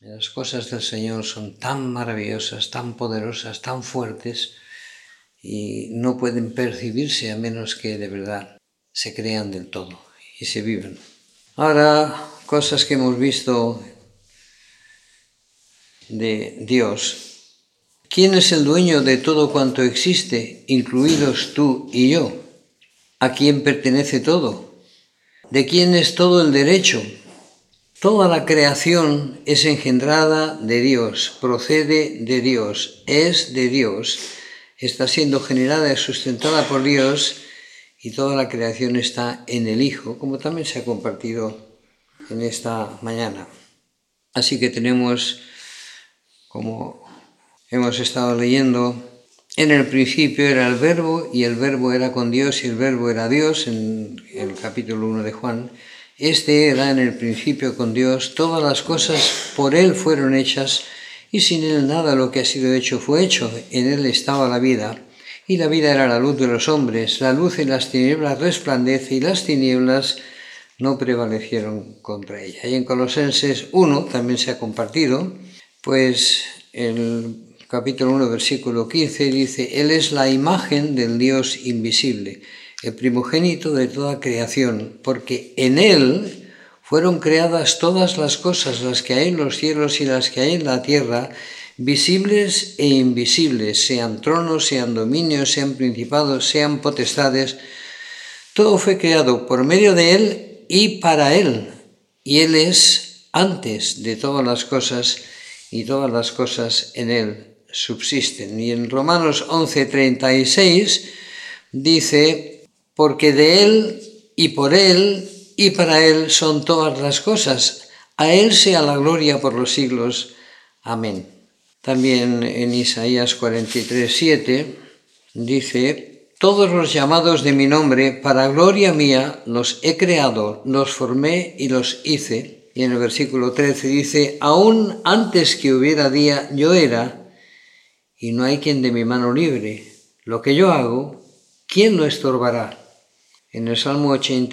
Las cosas del Señor son tan maravillosas, tan poderosas, tan fuertes y no pueden percibirse a menos que de verdad se crean del todo y se vivan. Ahora, cosas que hemos visto de Dios. ¿Quién es el dueño de todo cuanto existe, incluidos tú y yo? ¿A quién pertenece todo? ¿De quién es todo el derecho? Toda la creación es engendrada de Dios, procede de Dios, es de Dios, está siendo generada y sustentada por Dios, y toda la creación está en el Hijo, como también se ha compartido en esta mañana. Así que tenemos, como hemos estado leyendo, en el principio era el Verbo, y el Verbo era con Dios, y el Verbo era Dios, en el capítulo 1 de Juan. Este era en el principio con Dios, todas las cosas por Él fueron hechas, y sin Él nada de lo que ha sido hecho fue hecho. En Él estaba la vida, y la vida era la luz de los hombres. La luz en las tinieblas resplandece, y las tinieblas no prevalecieron contra ella. Y en Colosenses 1 también se ha compartido, pues el capítulo 1, versículo 15 dice: Él es la imagen del Dios invisible, el primogénito de toda creación, porque en Él fueron creadas todas las cosas, las que hay en los cielos y las que hay en la tierra, visibles e invisibles, sean tronos, sean dominios, sean principados, sean potestades. Todo fue creado por medio de Él y para Él, y Él es antes de todas las cosas, y todas las cosas en Él subsisten. Y en Romanos 11:36 dice: porque de Él y por Él y para Él son todas las cosas. A Él sea la gloria por los siglos. Amén. También en Isaías 43:7 dice: todos los llamados de mi nombre, para gloria mía, los he creado, los formé y los hice. Y en el versículo 13 dice: aún antes que hubiera día, yo era, y no hay quien de mi mano libre. Lo que yo hago, ¿quién lo estorbará? En el Salmo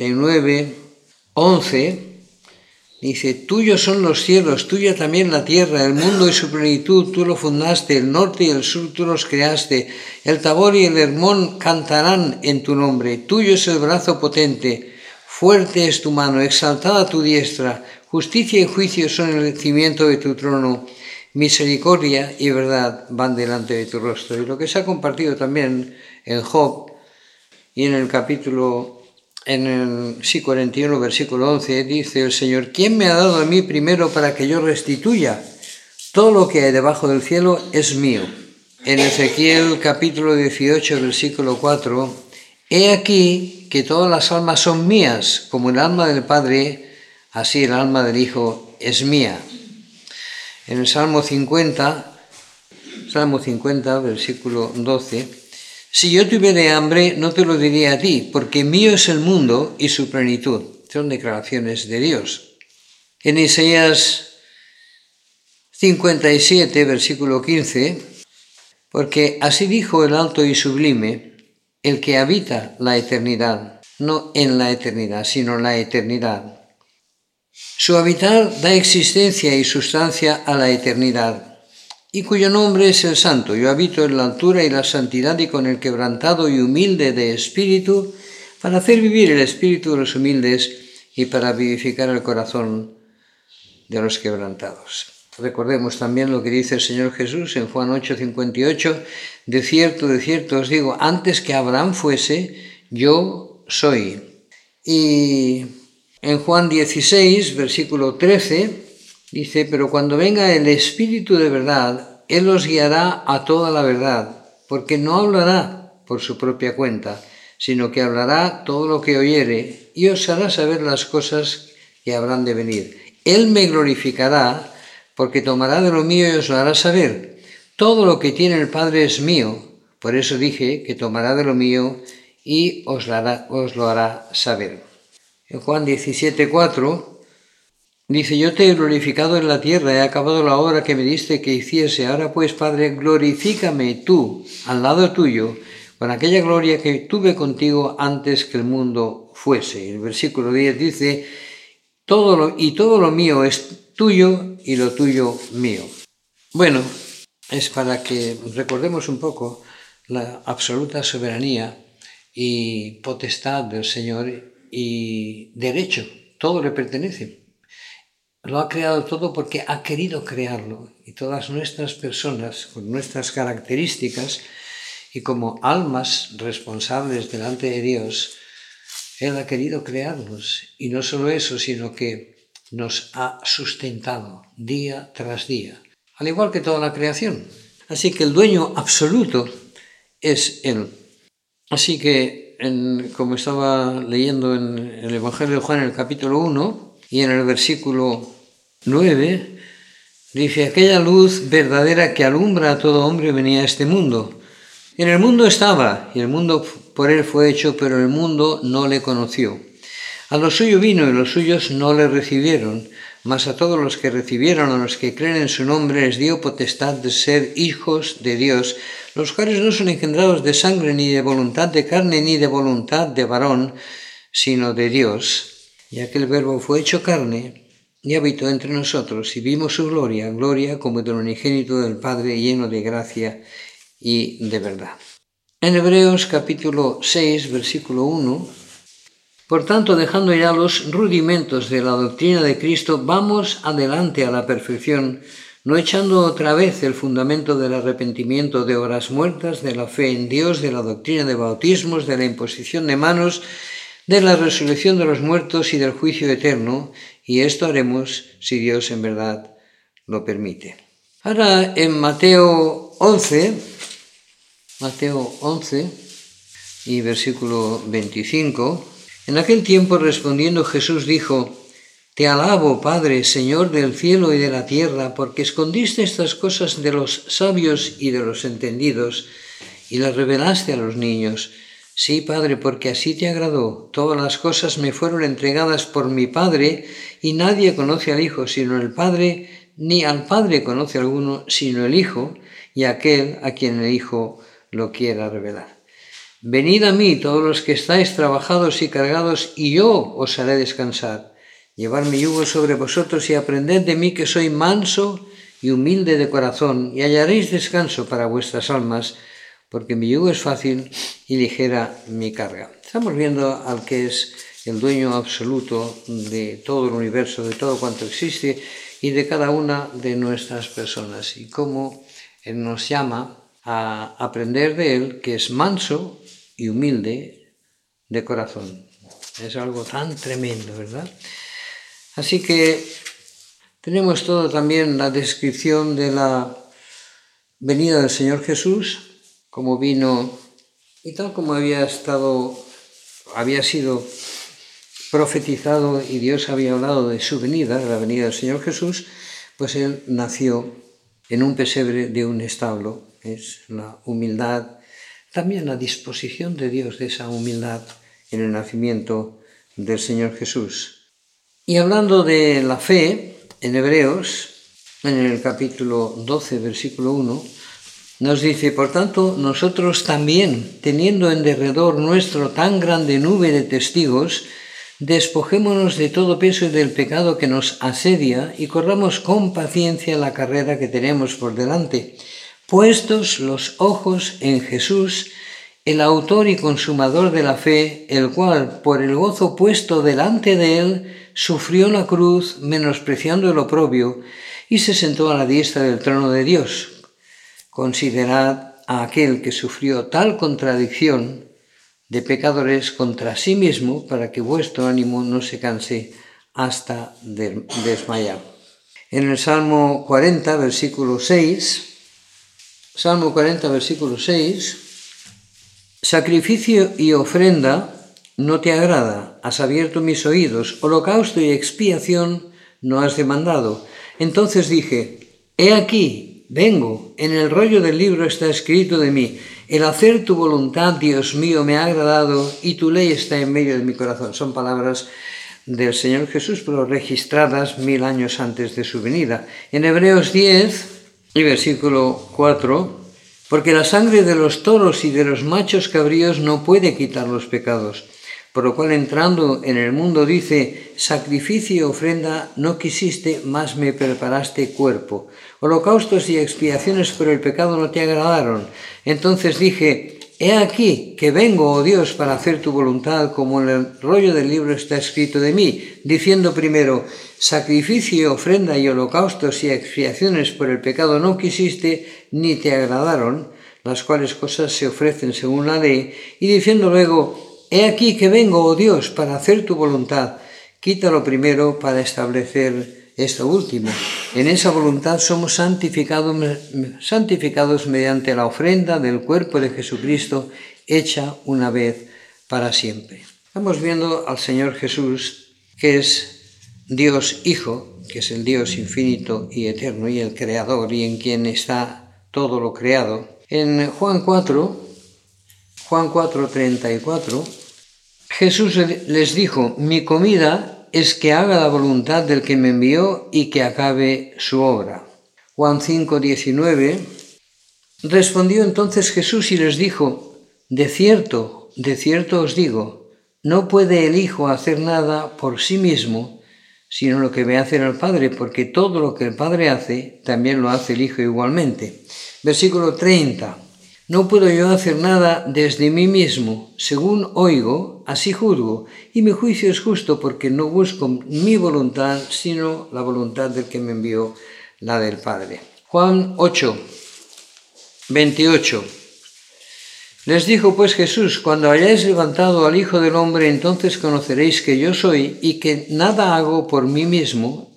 89:11 dice: tuyos son los cielos, tuya también la tierra, el mundo y su plenitud, tú lo fundaste, el norte y el sur tú los creaste, el Tabor y el Hermón cantarán en tu nombre, tuyo es el brazo potente, fuerte es tu mano, exaltada tu diestra, justicia y juicio son el cimiento de tu trono, misericordia y verdad van delante de tu rostro. Y lo que se ha compartido también en Job, y en el capítulo 41, versículo 11, dice el Señor: ¿quién me ha dado a mí primero para que yo restituya? Todo lo que hay debajo del cielo es mío. En Ezequiel capítulo 18, versículo 4, he aquí que todas las almas son mías, como el alma del Padre, así el alma del Hijo es mía. En el Salmo 50, versículo 12, si yo tuviera hambre, no te lo diría a ti, porque mío es el mundo y su plenitud. Son declaraciones de Dios. En Isaías 57, versículo 15, porque así dijo el alto y sublime, el que habita la eternidad, no en la eternidad, sino en la eternidad. Su habitar da existencia y sustancia a la eternidad, y cuyo nombre es el Santo. Yo habito en la altura y la santidad y con el quebrantado y humilde de espíritu, para hacer vivir el espíritu de los humildes y para vivificar el corazón de los quebrantados. Recordemos también lo que dice el Señor Jesús en Juan 8:58, de cierto os digo, antes que Abraham fuese, yo soy. Y en Juan 16, versículo 13, dice: pero cuando venga el Espíritu de verdad, Él os guiará a toda la verdad, porque no hablará por su propia cuenta, sino que hablará todo lo que oyere, y os hará saber las cosas que habrán de venir. Él me glorificará, porque tomará de lo mío y os lo hará saber. Todo lo que tiene el Padre es mío, por eso dije que tomará de lo mío y os lo hará saber. En Juan 17:4 dice: yo te he glorificado en la tierra, he acabado la obra que me diste que hiciese. Ahora pues, Padre, glorifícame tú al lado tuyo, con aquella gloria que tuve contigo antes que el mundo fuese. El versículo 10 dice: todo lo mío es tuyo y lo tuyo mío. Bueno, es para que recordemos un poco la absoluta soberanía y potestad del Señor y derecho, todo le pertenece. Lo ha creado todo porque ha querido crearlo, y todas nuestras personas con nuestras características y como almas responsables delante de Dios, Él ha querido crearnos, y no solo eso, sino que nos ha sustentado día tras día, al igual que toda la creación. Así que el dueño absoluto es Él. Así que, como estaba leyendo en el Evangelio de Juan en el capítulo 1 y en el versículo 9, dice: aquella luz verdadera que alumbra a todo hombre venía a este mundo. En el mundo estaba, y el mundo por él fue hecho, pero el mundo no le conoció. A lo suyo vino, y los suyos no le recibieron, mas a todos los que recibieron, a los que creen en su nombre, les dio potestad de ser hijos de Dios, los cuales no son engendrados de sangre, ni de voluntad de carne, ni de voluntad de varón, sino de Dios. Y aquel Verbo fue hecho carne, y habitó entre nosotros, y vimos su gloria, gloria como del unigénito del Padre, lleno de gracia y de verdad. En Hebreos capítulo 6, versículo 1, por tanto, dejando ya los rudimentos de la doctrina de Cristo, vamos adelante a la perfección, no echando otra vez el fundamento del arrepentimiento, de obras muertas, de la fe en Dios, de la doctrina de bautismos, de la imposición de manos, de la resurrección de los muertos y del juicio eterno, y esto haremos si Dios en verdad lo permite. Ahora en Mateo 11 y versículo 25, en aquel tiempo respondiendo Jesús dijo: Te alabo, Padre, Señor del cielo y de la tierra, porque escondiste estas cosas de los sabios y de los entendidos, y las revelaste a los niños. Sí, Padre, porque así te agradó. Todas las cosas me fueron entregadas por mi Padre, y nadie conoce al Hijo sino el Padre, ni al Padre conoce alguno sino el Hijo, y aquel a quien el Hijo lo quiera revelar. Venid a mí, todos los que estáis trabajados y cargados, y yo os haré descansar. Llevad mi yugo sobre vosotros y aprended de mí, que soy manso y humilde de corazón, y hallaréis descanso para vuestras almas, porque mi yugo es fácil y ligera mi carga. Estamos viendo al que es el dueño absoluto de todo el universo, de todo cuanto existe y de cada una de nuestras personas, y cómo Él nos llama a aprender de Él, que es manso y humilde de corazón. Es algo tan tremendo, ¿verdad? Así que tenemos todo también la descripción de la venida del Señor Jesús, como vino y tal como había sido profetizado y Dios había hablado de su venida, de la venida del Señor Jesús, pues Él nació en un pesebre de un establo. Es la humildad, también la disposición de Dios de esa humildad en el nacimiento del Señor Jesús. Y hablando de la fe, en Hebreos, en el capítulo 12, versículo 1, nos dice: por tanto, nosotros también, teniendo en derredor nuestro tan grande nube de testigos, despojémonos de todo peso y del pecado que nos asedia, y corramos con paciencia la carrera que tenemos por delante, puestos los ojos en Jesús, el autor y consumador de la fe, el cual, por el gozo puesto delante de él, sufrió la cruz, menospreciando el oprobio, y se sentó a la diestra del trono de Dios. Considerad a aquel que sufrió tal contradicción de pecadores contra sí mismo, para que vuestro ánimo no se canse hasta desmayar. En el Salmo 40, versículo 6, sacrificio y ofrenda no te agrada, has abierto mis oídos, holocausto y expiación no has demandado. Entonces dije: he aquí, vengo, en el rollo del libro está escrito de mí: el hacer tu voluntad, Dios mío, me ha agradado, y tu ley está en medio de mi corazón. Son palabras del Señor Jesús, pero registradas 1000 años antes de su venida. En Hebreos 10 y versículo 4, porque la sangre de los toros y de los machos cabríos no puede quitar los pecados. Por lo cual, entrando en el mundo, dice: sacrificio y ofrenda no quisiste, mas me preparaste cuerpo. Holocaustos y expiaciones por el pecado no te agradaron. Entonces dije: he aquí que vengo, oh Dios, para hacer tu voluntad, como en el rollo del libro está escrito de mí, diciendo primero: sacrificio y ofrenda y holocaustos y expiaciones por el pecado no quisiste, ni te agradaron, las cuales cosas se ofrecen según la ley, y diciendo luego: he aquí que vengo, oh Dios, para hacer tu voluntad. Quita lo primero para establecer esto último. En esa voluntad somos santificados mediante la ofrenda del cuerpo de Jesucristo, hecha una vez para siempre. Estamos viendo al Señor Jesús, que es Dios Hijo, que es el Dios infinito y eterno y el Creador, y en quien está todo lo creado. En Juan 4:34, Jesús les dijo: mi comida es que haga la voluntad del que me envió y que acabe su obra. Juan 5:19, respondió entonces Jesús y les dijo: de cierto os digo, no puede el Hijo hacer nada por sí mismo, sino lo que ve hacer al Padre, porque todo lo que el Padre hace, también lo hace el Hijo igualmente. Versículo 30. No puedo yo hacer nada desde mí mismo, según oigo, así juzgo, y mi juicio es justo, porque no busco mi voluntad, sino la voluntad del que me envió, la del Padre. Juan 8:28. Les dijo pues Jesús: cuando hayáis levantado al Hijo del Hombre, entonces conoceréis que yo soy, y que nada hago por mí mismo,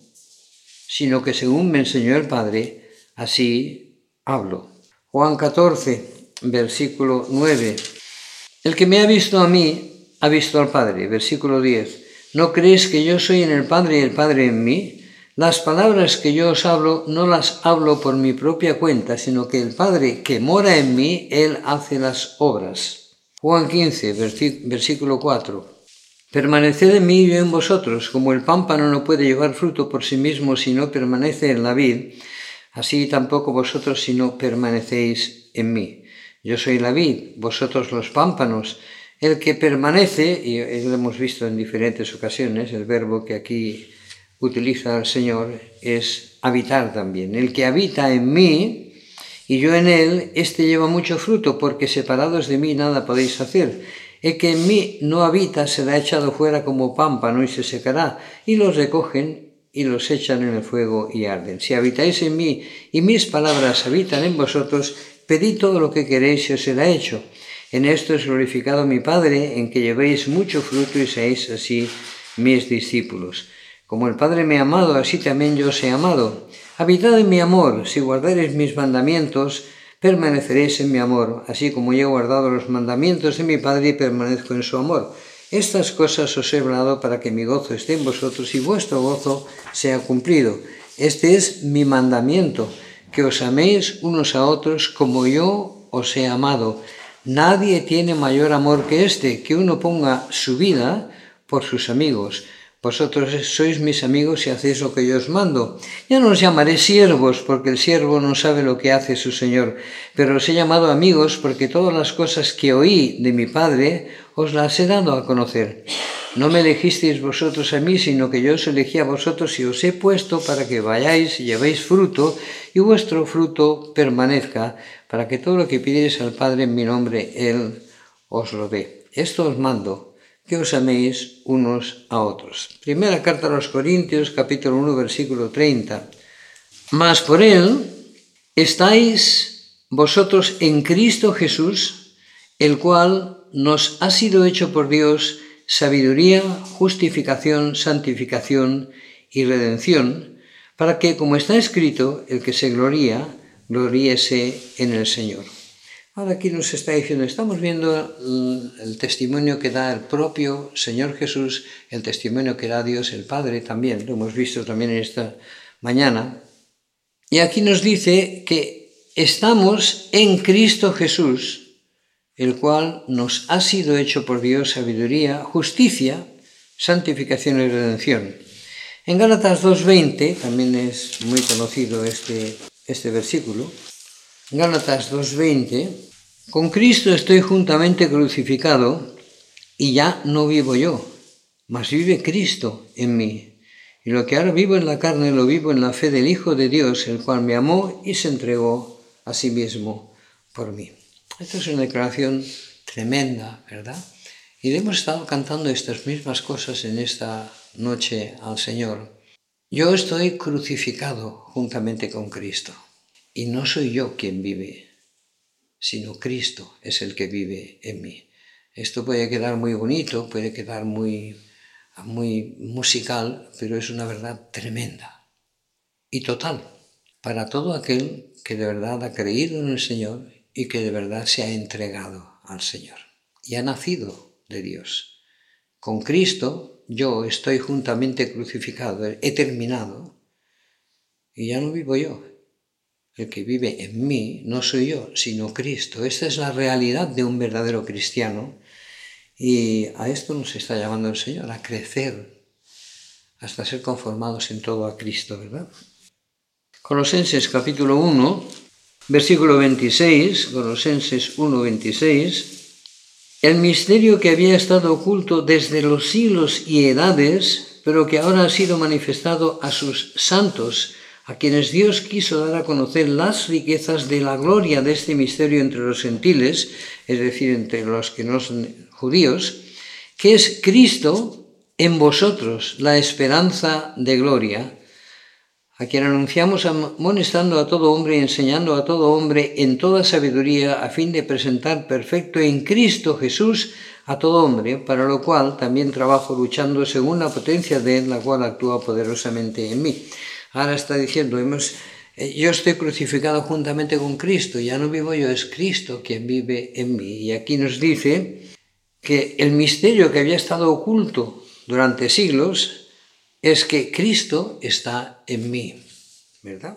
sino que según me enseñó el Padre, así hablo. Juan 14. Versículo 9. El que me ha visto a mí, ha visto al Padre. Versículo 10. ¿No creéis que yo soy en el Padre y el Padre en mí? Las palabras que yo os hablo, no las hablo por mi propia cuenta, sino que el Padre que mora en mí, Él hace las obras. Juan 15, versículo 4. Permaneced en mí y yo en vosotros, como el pámpano no puede llevar fruto por sí mismo si no permanece en la vid, así tampoco vosotros si no permanecéis en mí. Yo soy la vid, vosotros los pámpanos. El que permanece, y lo hemos visto en diferentes ocasiones, el verbo que aquí utiliza el Señor es habitar también. El que habita en mí y yo en él, este lleva mucho fruto, porque separados de mí nada podéis hacer. El que en mí no habita será echado fuera como pámpano y se secará, y los recogen y los echan en el fuego y arden. Si habitáis en mí y mis palabras habitan en vosotros, pedid todo lo que queréis y os será hecho. En esto es glorificado mi Padre, en que llevéis mucho fruto y seáis así mis discípulos. Como el Padre me ha amado, así también yo os he amado. Habitad en mi amor. Si guardareis mis mandamientos, permaneceréis en mi amor, así como yo he guardado los mandamientos de mi Padre y permanezco en su amor. Estas cosas os he hablado para que mi gozo esté en vosotros y vuestro gozo sea cumplido. Este es mi mandamiento, que os améis unos a otros como yo os he amado. Nadie tiene mayor amor que este, que uno ponga su vida por sus amigos. Vosotros sois mis amigos y hacéis lo que yo os mando. Ya no os llamaré siervos, porque el siervo no sabe lo que hace su señor, pero os he llamado amigos, porque todas las cosas que oí de mi Padre os las he dado a conocer. No me elegisteis vosotros a mí, sino que yo os elegí a vosotros y os he puesto para que vayáis y llevéis fruto, y vuestro fruto permanezca, para que todo lo que pidierais al Padre en mi nombre, Él os lo dé. Esto os mando, que os améis unos a otros. Primera carta a los Corintios, capítulo 1, versículo 30. Mas por Él estáis vosotros en Cristo Jesús, el cual nos ha sido hecho por Dios sabiduría, justificación, santificación y redención, para que, como está escrito, el que se gloría, gloríese en el Señor. Ahora aquí nos está diciendo, estamos viendo el testimonio que da el propio Señor Jesús, el testimonio que da Dios el Padre también, lo hemos visto también en esta mañana. Y aquí nos dice que estamos en Cristo Jesús, el cual nos ha sido hecho por Dios sabiduría, justicia, santificación y redención. En Gálatas 2:20, también es muy conocido este versículo, Gálatas 2:20, con Cristo estoy juntamente crucificado, y ya no vivo yo, mas vive Cristo en mí. Y lo que ahora vivo en la carne lo vivo en la fe del Hijo de Dios, el cual me amó y se entregó a sí mismo por mí. Esta es una declaración tremenda, ¿verdad? Y hemos estado cantando estas mismas cosas en esta noche al Señor. Yo estoy crucificado juntamente con Cristo. Y no soy yo quien vive, sino Cristo es el que vive en mí. Esto puede quedar muy bonito, puede quedar muy musical, pero es una verdad tremenda y total para todo aquel que de verdad ha creído en el Señor y que de verdad se ha entregado al Señor y ha nacido de Dios. Con Cristo yo estoy juntamente crucificado, he terminado y ya no vivo yo. El que vive en mí no soy yo, sino Cristo. Esta es la realidad de un verdadero cristiano y a esto nos está llamando el Señor, a crecer hasta ser conformados en todo a Cristo, ¿verdad? Colosenses capítulo 1, versículo 26, Colosenses 1, 26, el misterio que había estado oculto desde los siglos y edades, pero que ahora ha sido manifestado a sus santos, a quienes Dios quiso dar a conocer las riquezas de la gloria de este misterio entre los gentiles, es decir, entre los que no son judíos, que es Cristo en vosotros, la esperanza de gloria, a quien anunciamos amonestando a todo hombre y enseñando a todo hombre en toda sabiduría, a fin de presentar perfecto en Cristo Jesús a todo hombre, para lo cual también trabajo luchando según la potencia de Él, la cual actúa poderosamente en mí. Ahora está diciendo, yo estoy crucificado juntamente con Cristo, ya no vivo yo, es Cristo quien vive en mí. Y aquí nos dice que el misterio que había estado oculto durante siglos es que Cristo está en mí, ¿verdad?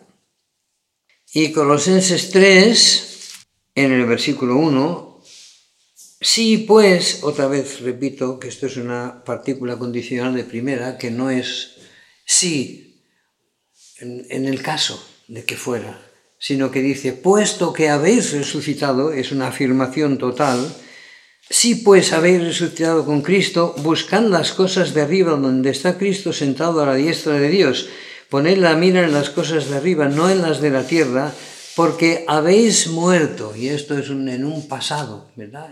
Y Colosenses 3, en el versículo 1, sí pues, otra vez repito que esto es una partícula condicional de primera, que no es sí, en el caso de que fuera, sino que dice, puesto que habéis resucitado, es una afirmación total, si pues habéis resucitado con Cristo, buscad las cosas de arriba donde está Cristo sentado a la diestra de Dios, poned la mira en las cosas de arriba, no en las de la tierra, porque habéis muerto, y esto es en un pasado, ¿verdad?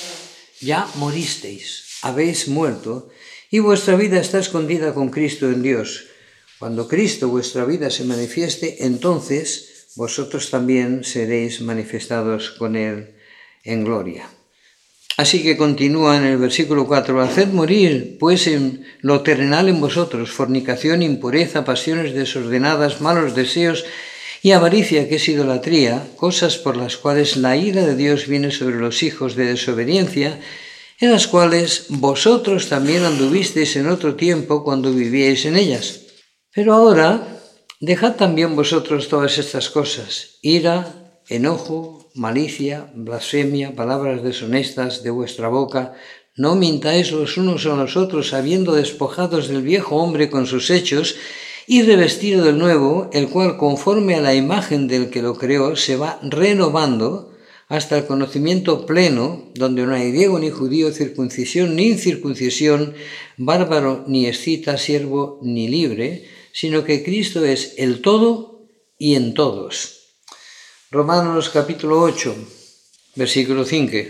Ya moristeis, habéis muerto, y vuestra vida está escondida con Cristo en Dios. Cuando Cristo, vuestra vida, se manifieste, entonces vosotros también seréis manifestados con Él en gloria. Así que continúa en el versículo 4, haced morir, pues, en lo terrenal en vosotros, fornicación, impureza, pasiones desordenadas, malos deseos y avaricia, que es idolatría, cosas por las cuales la ira de Dios viene sobre los hijos de desobediencia, en las cuales vosotros también anduvisteis en otro tiempo cuando vivíais en ellas. Pero ahora, dejad también vosotros todas estas cosas, ira, enojo, malicia, blasfemia, palabras deshonestas de vuestra boca, no mintáis los unos a los otros, habiendo despojados del viejo hombre con sus hechos, y revestido del nuevo, el cual conforme a la imagen del que lo creó, se va renovando hasta el conocimiento pleno, donde no hay griego ni judío, circuncisión ni incircuncisión, bárbaro ni escita, siervo ni libre, sino que Cristo es el todo y en todos. Romanos capítulo 8, versículo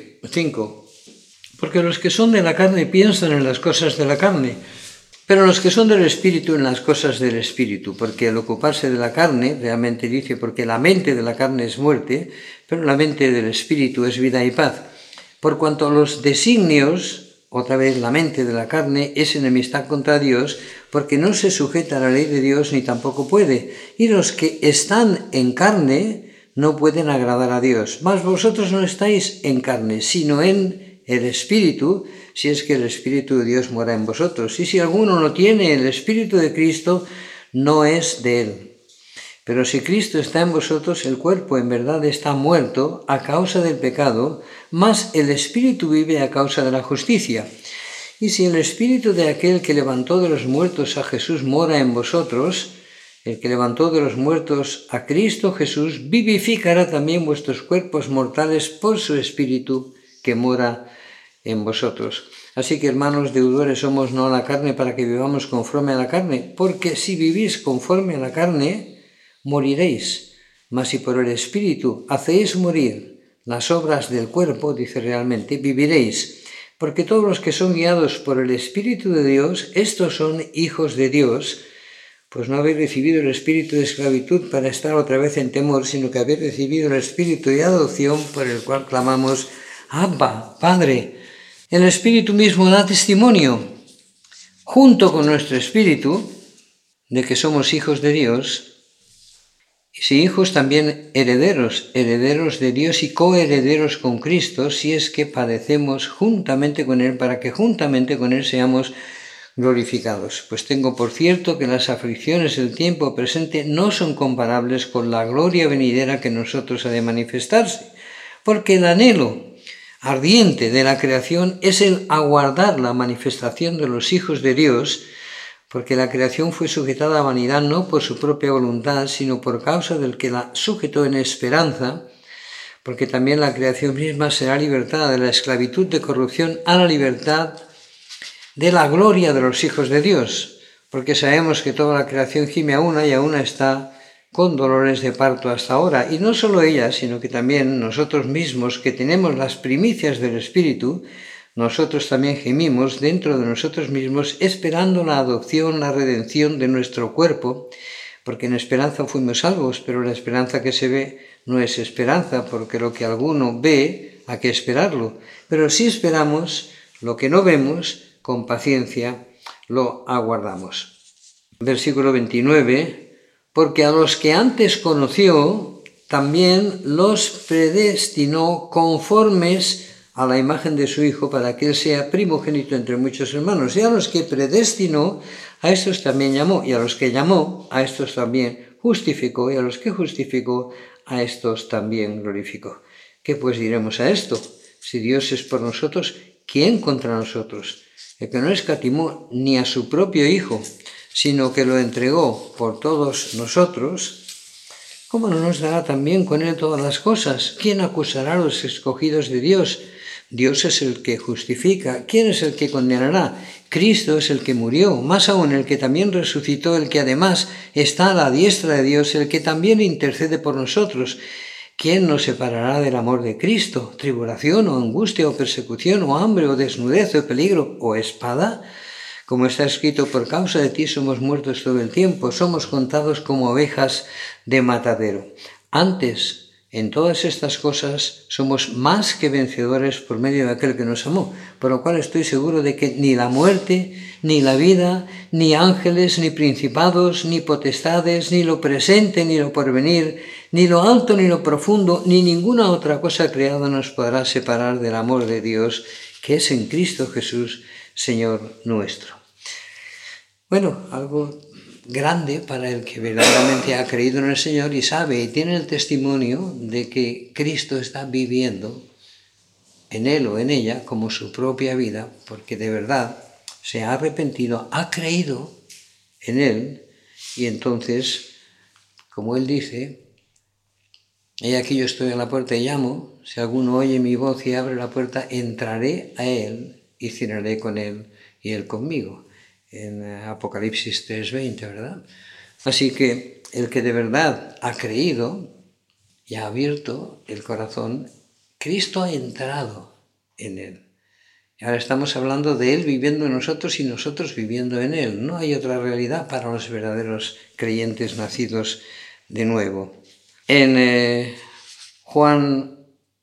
5. Porque los que son de la carne piensan en las cosas de la carne, pero los que son del Espíritu en las cosas del Espíritu, porque al ocuparse de la carne, realmente dice, porque la mente de la carne es muerte, pero la mente del Espíritu es vida y paz. Por cuanto los designios, otra vez la mente de la carne, es enemistad contra Dios, porque no se sujeta a la ley de Dios ni tampoco puede. Y los que están en carne no pueden agradar a Dios. Mas vosotros no estáis en carne, sino en el Espíritu, si es que el Espíritu de Dios mora en vosotros. Y si alguno no tiene el Espíritu de Cristo, no es de él. Pero si Cristo está en vosotros, el cuerpo en verdad está muerto a causa del pecado, mas el Espíritu vive a causa de la justicia. Y si el Espíritu de aquel que levantó de los muertos a Jesús mora en vosotros, el que levantó de los muertos a Cristo Jesús vivificará también vuestros cuerpos mortales por su Espíritu que mora en vosotros. Así que, hermanos, deudores somos no a la carne para que vivamos conforme a la carne, porque si vivís conforme a la carne, moriréis. Mas si por el Espíritu hacéis morir las obras del cuerpo, dice realmente, viviréis. Porque todos los que son guiados por el Espíritu de Dios, estos son hijos de Dios. Pues no habéis recibido el espíritu de esclavitud para estar otra vez en temor, sino que habéis recibido el espíritu de adopción por el cual clamamos, Abba, Padre. El Espíritu mismo da testimonio, junto con nuestro espíritu, de que somos hijos de Dios, y si hijos también herederos, herederos de Dios y coherederos con Cristo, si es que padecemos juntamente con Él, para que juntamente con Él seamos glorificados. Pues tengo por cierto que las aflicciones del tiempo presente no son comparables con la gloria venidera que en nosotros ha de manifestarse, porque el anhelo ardiente de la creación es el aguardar la manifestación de los hijos de Dios, porque la creación fue sujetada a vanidad no por su propia voluntad, sino por causa del que la sujetó en esperanza, porque también la creación misma será libertada de la esclavitud de corrupción a la libertad de la gloria de los hijos de Dios, porque sabemos que toda la creación gime a una y a una está con dolores de parto hasta ahora, y no solo ella, sino que también nosotros mismos, que tenemos las primicias del Espíritu, nosotros también gemimos dentro de nosotros mismos, esperando la adopción, la redención de nuestro cuerpo, porque en esperanza fuimos salvos, pero la esperanza que se ve no es esperanza, porque lo que alguno ve, hay que esperarlo, pero si esperamos lo que no vemos, con paciencia lo aguardamos. Versículo 29, porque a los que antes conoció, también los predestinó conformes a la imagen de su Hijo, para que Él sea primogénito entre muchos hermanos. Y a los que predestinó, a estos también llamó, y a los que llamó, a estos también justificó, y a los que justificó, a estos también glorificó. ¿Qué pues diremos a esto? Si Dios es por nosotros, ¿quién contra nosotros? El que no escatimó ni a su propio Hijo, sino que lo entregó por todos nosotros, ¿cómo no nos dará también con Él todas las cosas? ¿Quién acusará a los escogidos de Dios? Dios es el que justifica. ¿Quién es el que condenará? Cristo es el que murió, más aún el que también resucitó, el que además está a la diestra de Dios, el que también intercede por nosotros. ¿Quién nos separará del amor de Cristo? ¿Tribulación o angustia o persecución o hambre o desnudez o peligro o espada? Como está escrito, por causa de ti somos muertos todo el tiempo, somos contados como ovejas de matadero. Antes, en todas estas cosas, somos más que vencedores por medio de aquel que nos amó, por lo cual estoy seguro de que ni la muerte, ni la vida, ni ángeles, ni principados, ni potestades, ni lo presente, ni lo porvenir, ni lo alto, ni lo profundo, ni ninguna otra cosa creada nos podrá separar del amor de Dios, que es en Cristo Jesús, Señor nuestro. Bueno, algo grande para el que verdaderamente ha creído en el Señor y sabe y tiene el testimonio de que Cristo está viviendo en él o en ella como su propia vida, porque de verdad se ha arrepentido, ha creído en él, y entonces, como él dice, he aquí yo estoy a la puerta y llamo, si alguno oye mi voz y abre la puerta, entraré a él y cenaré con él y él conmigo. En Apocalipsis 3:20, ¿verdad? Así que el que de verdad ha creído y ha abierto el corazón, Cristo ha entrado en él. Y ahora estamos hablando de él viviendo en nosotros y nosotros viviendo en él. No hay otra realidad para los verdaderos creyentes nacidos de nuevo. En Juan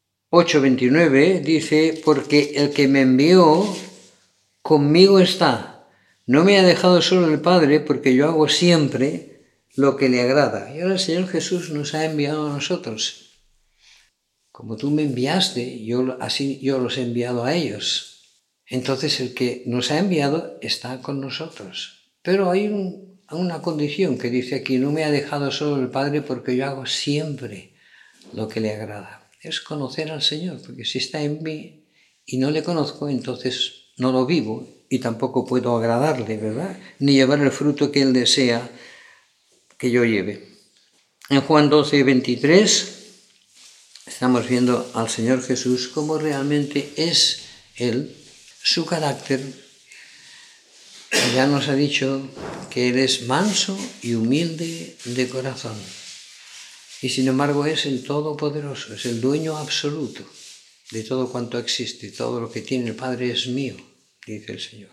8:29 dice, porque el que me envió conmigo está. No me ha dejado solo el Padre, porque yo hago siempre lo que le agrada. Y ahora el Señor Jesús nos ha enviado a nosotros. Como tú me enviaste, así yo los he enviado a ellos. Entonces el que nos ha enviado está con nosotros. Pero hay una condición que dice aquí, no me ha dejado solo el Padre, porque yo hago siempre lo que le agrada. Es conocer al Señor, porque si está en mí y no le conozco, entonces no lo vivo y tampoco puedo agradarle, ¿verdad? Ni llevar el fruto que Él desea que yo lleve. En Juan 12:23 estamos viendo al Señor Jesús como realmente es Él. su carácter. Ya nos ha dicho que Él es manso y humilde de corazón. Y sin embargo es el Todopoderoso, es el dueño absoluto de todo cuanto existe. Todo lo que tiene el Padre es mío, dice el Señor.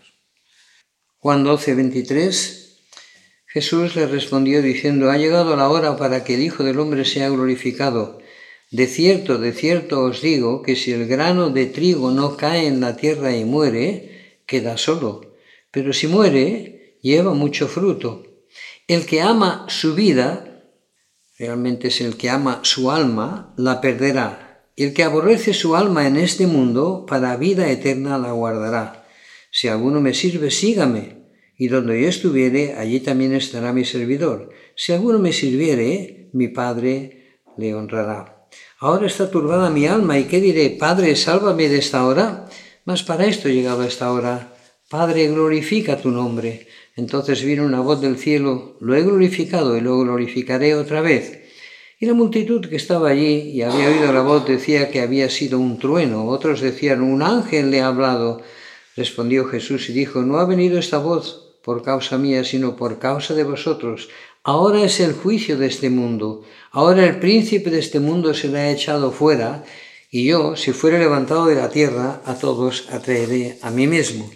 Juan 12:23, Jesús le respondió diciendo: ha llegado la hora para que el Hijo del Hombre sea glorificado. De cierto os digo que si el grano de trigo no cae en la tierra y muere, queda solo. Pero si muere, lleva mucho fruto. El que ama su vida, realmente es el que ama su alma, la perderá. Y el que aborrece su alma en este mundo, para vida eterna la guardará. Si alguno me sirve, sígame. Y donde yo estuviere, allí también estará mi servidor. Si alguno me sirviere, mi Padre le honrará. Ahora está turbada mi alma, ¿y qué diré? Padre, sálvame de esta hora. Mas para esto he llegado a esta hora. Padre, glorifica tu nombre. Entonces vino una voz del cielo: lo he glorificado y lo glorificaré otra vez. Y la multitud que estaba allí y había oído la voz decía que había sido un trueno. Otros decían: un ángel le ha hablado. Respondió Jesús y dijo: no ha venido esta voz por causa mía, sino por causa de vosotros. Ahora es el juicio de este mundo. Ahora el príncipe de este mundo será echado fuera, y yo, si fuere levantado de la tierra, a todos atraeré a mí mismo.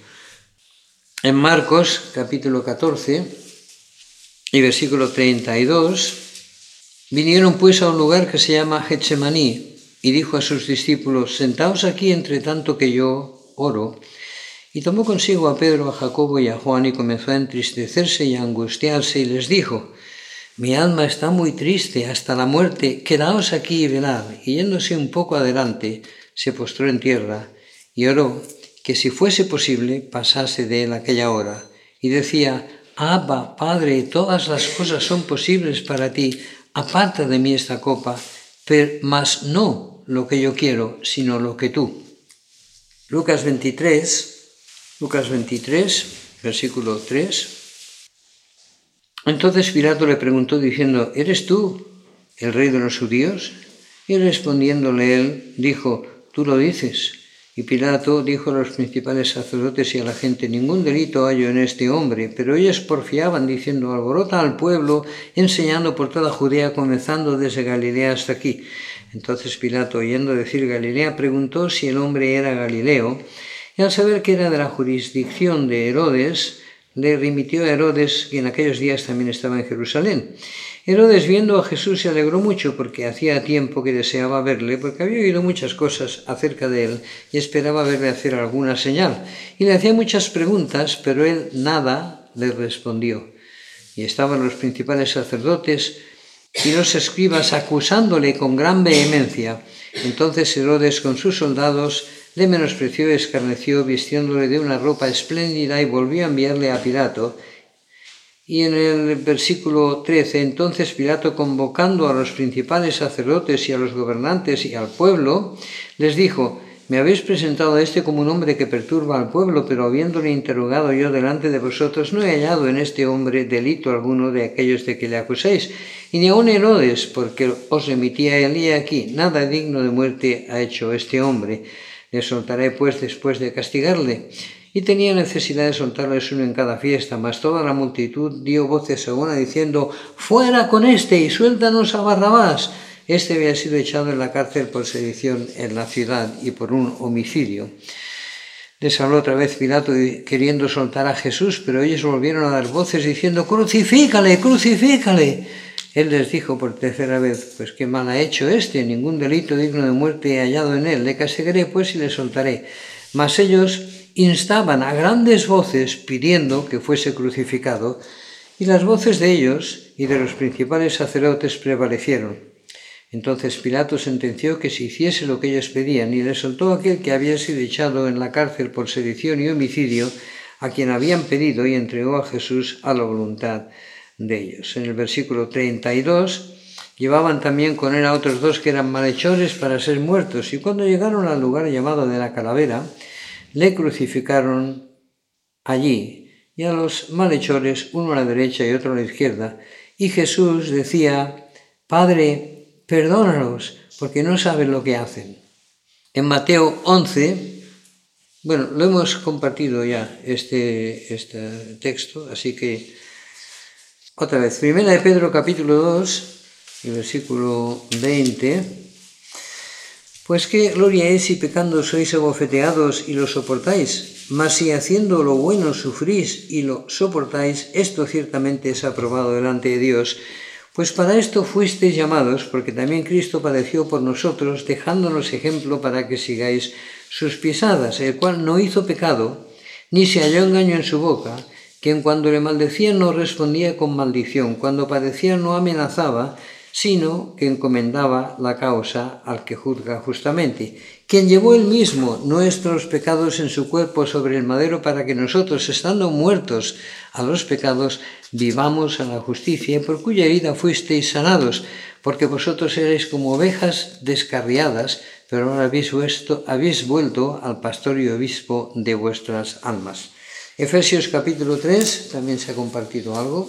En Marcos, capítulo 14, y versículo 32, vinieron pues a un lugar que se llama Getsemaní, y dijo a sus discípulos: sentaos aquí entre tanto que yo oro. Y tomó consigo a Pedro, a Jacobo y a Juan, y comenzó a entristecerse y a angustiarse, y les dijo: mi alma está muy triste hasta la muerte, quedaos aquí y velad. Y yéndose un poco adelante, se postró en tierra y oró que si fuese posible pasase de él aquella hora. Y decía: Abba, Padre, todas las cosas son posibles para ti, aparta de mí esta copa, mas no lo que yo quiero, sino lo que tú. Lucas 23, versículo 3. Entonces Pilato le preguntó diciendo: ¿eres tú el rey de los judíos? Y respondiéndole él, dijo: tú lo dices. Y Pilato dijo a los principales sacerdotes y a la gente: ningún delito hallo en este hombre. Pero ellos porfiaban diciendo: alborota al pueblo, enseñando por toda Judea, comenzando desde Galilea hasta aquí. Entonces Pilato, oyendo decir Galilea, preguntó si el hombre era Galileo, y al saber que era de la jurisdicción de Herodes, le remitió a Herodes, que en aquellos días también estaba en Jerusalén. Herodes, viendo a Jesús, se alegró mucho porque hacía tiempo que deseaba verle, porque había oído muchas cosas acerca de él y esperaba verle hacer alguna señal. Y le hacía muchas preguntas, pero él nada le respondió. Y estaban los principales sacerdotes y los escribas acusándole con gran vehemencia. Entonces Herodes, con sus soldados, le menospreció y escarneció, vistiéndole de una ropa espléndida, y volvió a enviarle a Pilato. Y en el versículo 13, entonces Pilato, convocando a los principales sacerdotes y a los gobernantes y al pueblo, les dijo: me habéis presentado a este como un hombre que perturba al pueblo, pero habiéndole interrogado yo delante de vosotros, no he hallado en este hombre delito alguno de aquellos de que le acusáis, y ni aun Herodes, porque os remití a él, y aquí nada digno de muerte ha hecho este hombre. Le soltaré pues después de castigarle. Y tenía necesidad de soltarles uno en cada fiesta, mas toda la multitud dio voces a una diciendo: fuera con este y suéltanos a Barrabás. Este había sido echado en la cárcel por sedición en la ciudad y por un homicidio. Les habló otra vez Pilato queriendo soltar a Jesús, pero ellos volvieron a dar voces diciendo: crucifícale, crucifícale. Él les dijo por tercera vez: pues qué mal ha hecho este, ningún delito digno de muerte he hallado en él, le castigaré pues y le soltaré. Mas ellos instaban a grandes voces pidiendo que fuese crucificado, y las voces de ellos y de los principales sacerdotes prevalecieron. Entonces Pilato sentenció que se hiciese lo que ellos pedían, y le soltó a aquel que había sido echado en la cárcel por sedición y homicidio, a quien habían pedido, y entregó a Jesús a la voluntad de ellos. En el versículo 32, llevaban también con él a otros dos que eran malhechores para ser muertos, y cuando llegaron al lugar llamado de la Calavera, le crucificaron allí, y a los malhechores, uno a la derecha y otro a la izquierda. Y Jesús decía: Padre, perdónalos, porque no saben lo que hacen. En Mateo 11, Bueno, lo hemos compartido ya este texto, así que otra vez, Primera de Pedro capítulo 2, el versículo 20. Pues qué gloria es si pecando sois abofeteados y lo soportáis, mas si haciendo lo bueno sufrís y lo soportáis, esto ciertamente es aprobado delante de Dios. Pues para esto fuisteis llamados, porque también Cristo padeció por nosotros, dejándonos ejemplo para que sigáis sus pisadas, el cual no hizo pecado, ni se halló engaño en su boca, quien cuando le maldecían no respondía con maldición, cuando padecía no amenazaba, sino que encomendaba la causa al que juzga justamente, quien llevó él mismo nuestros pecados en su cuerpo sobre el madero para que nosotros, estando muertos a los pecados, vivamos a la justicia, por cuya herida fuisteis sanados, porque vosotros erais como ovejas descarriadas, pero ahora habéis vuelto al pastor y obispo de vuestras almas. Efesios capítulo 3, también se ha compartido algo.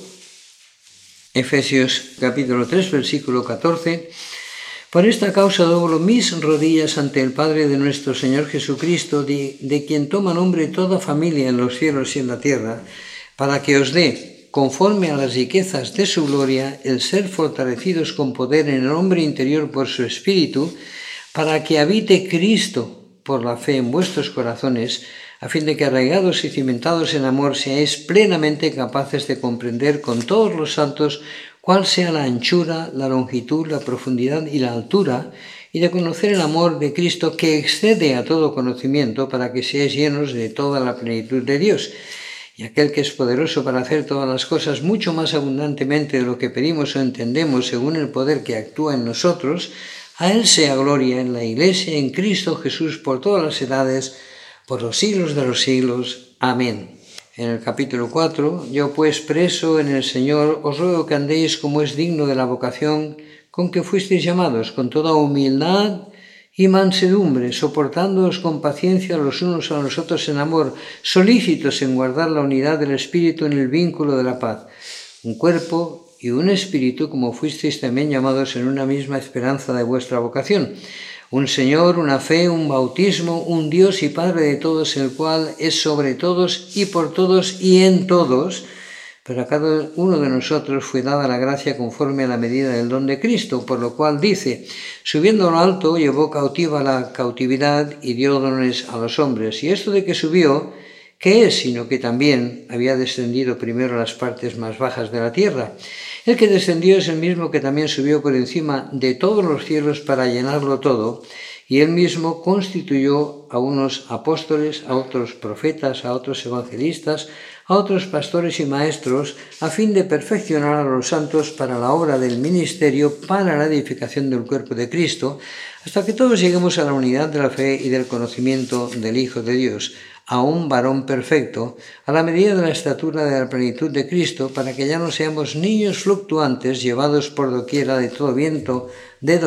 Efesios capítulo 3, versículo 14. Por esta causa doblo mis rodillas ante el Padre de nuestro Señor Jesucristo, de quien toma nombre toda familia en los cielos y en la tierra, para que os dé, conforme a las riquezas de su gloria, el ser fortalecidos con poder en el hombre interior por su Espíritu, para que habite Cristo por la fe en vuestros corazones, a fin de que arraigados y cimentados en amor seáis plenamente capaces de comprender con todos los santos cuál sea la anchura, la longitud, la profundidad y la altura, y de conocer el amor de Cristo que excede a todo conocimiento, para que seáis llenos de toda la plenitud de Dios. Y aquel que es poderoso para hacer todas las cosas mucho más abundantemente de lo que pedimos o entendemos según el poder que actúa en nosotros, a Él sea gloria en la Iglesia, en Cristo Jesús, por todas las edades, por los siglos de los siglos. Amén. En el capítulo 4, yo pues preso en el Señor, os ruego que andéis como es digno de la vocación con que fuisteis llamados, con toda humildad y mansedumbre, soportándoos con paciencia los unos a los otros en amor, solícitos en guardar la unidad del Espíritu en el vínculo de la paz. Un cuerpo y un espíritu, como fuisteis también llamados en una misma esperanza de vuestra vocación. Un Señor, una fe, un bautismo, un Dios y Padre de todos, el cual es sobre todos y por todos y en todos, pero a cada uno de nosotros fue dada la gracia conforme a la medida del don de Cristo, por lo cual dice, subiendo a lo alto, llevó cautiva la cautividad y dio dones a los hombres. Y esto de que subió, ¿qué es? Sino que también había descendido primero a las partes más bajas de la tierra. El que descendió es el mismo que también subió por encima de todos los cielos para llenarlo todo, y él mismo constituyó a unos apóstoles, a otros profetas, a otros evangelistas, a otros pastores y maestros, a fin de perfeccionar a los santos para la obra del ministerio, para la edificación del cuerpo de Cristo, hasta que todos lleguemos a la unidad de la fe y del conocimiento del Hijo de Dios, a un varón perfecto, a la medida de la estatura de la plenitud de Cristo, para que ya no seamos niños fluctuantes, llevados por doquiera de todo viento de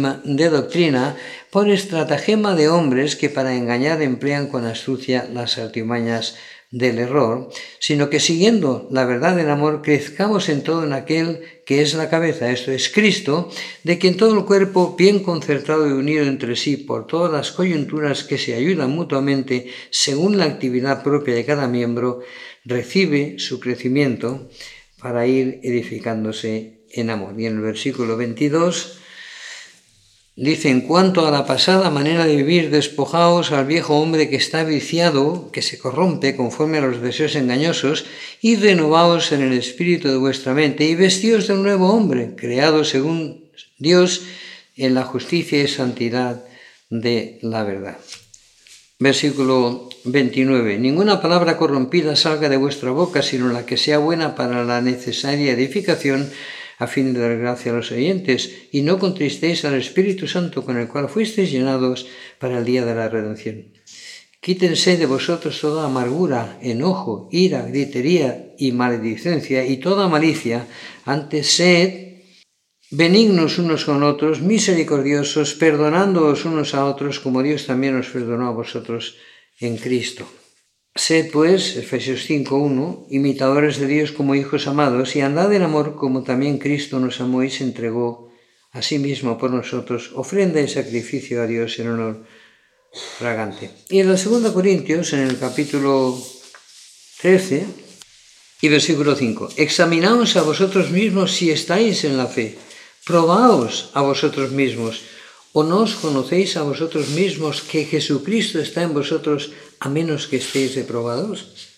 doctrina, por estratagema de hombres que para engañar emplean con astucia las artimañas del error, sino que siguiendo la verdad del amor crezcamos en todo en aquel que es la cabeza, esto es Cristo, de quien todo el cuerpo, bien concertado y unido entre sí por todas las coyunturas que se ayudan mutuamente según la actividad propia de cada miembro, recibe su crecimiento para ir edificándose en amor. Y en el versículo 22 dice, en cuanto a la pasada manera de vivir, despojaos al viejo hombre que está viciado, que se corrompe conforme a los deseos engañosos, y renovaos en el espíritu de vuestra mente, y vestíos del nuevo hombre, creado según Dios en la justicia y santidad de la verdad. Versículo 29. Ninguna palabra corrompida salga de vuestra boca, sino la que sea buena para la necesaria edificación, a fin de dar gracia a los oyentes, y no contristéis al Espíritu Santo con el cual fuisteis llenados para el día de la redención. Quítense de vosotros toda amargura, enojo, ira, gritería y maledicencia y toda malicia, antes sed benignos unos con otros, misericordiosos, perdonándoos unos a otros, como Dios también os perdonó a vosotros en Cristo. Sed, pues, Efesios 5:1, imitadores de Dios como hijos amados, y andad en amor como también Cristo nos amó y se entregó a sí mismo por nosotros, ofrenda y sacrificio a Dios en honor fragante. Y en la 2 Corintios, en el capítulo 13 y versículo 5, examinaos a vosotros mismos si estáis en la fe, probaos a vosotros mismos, o no os conocéis a vosotros mismos que Jesucristo está en vosotros, a menos que estéis reprobados.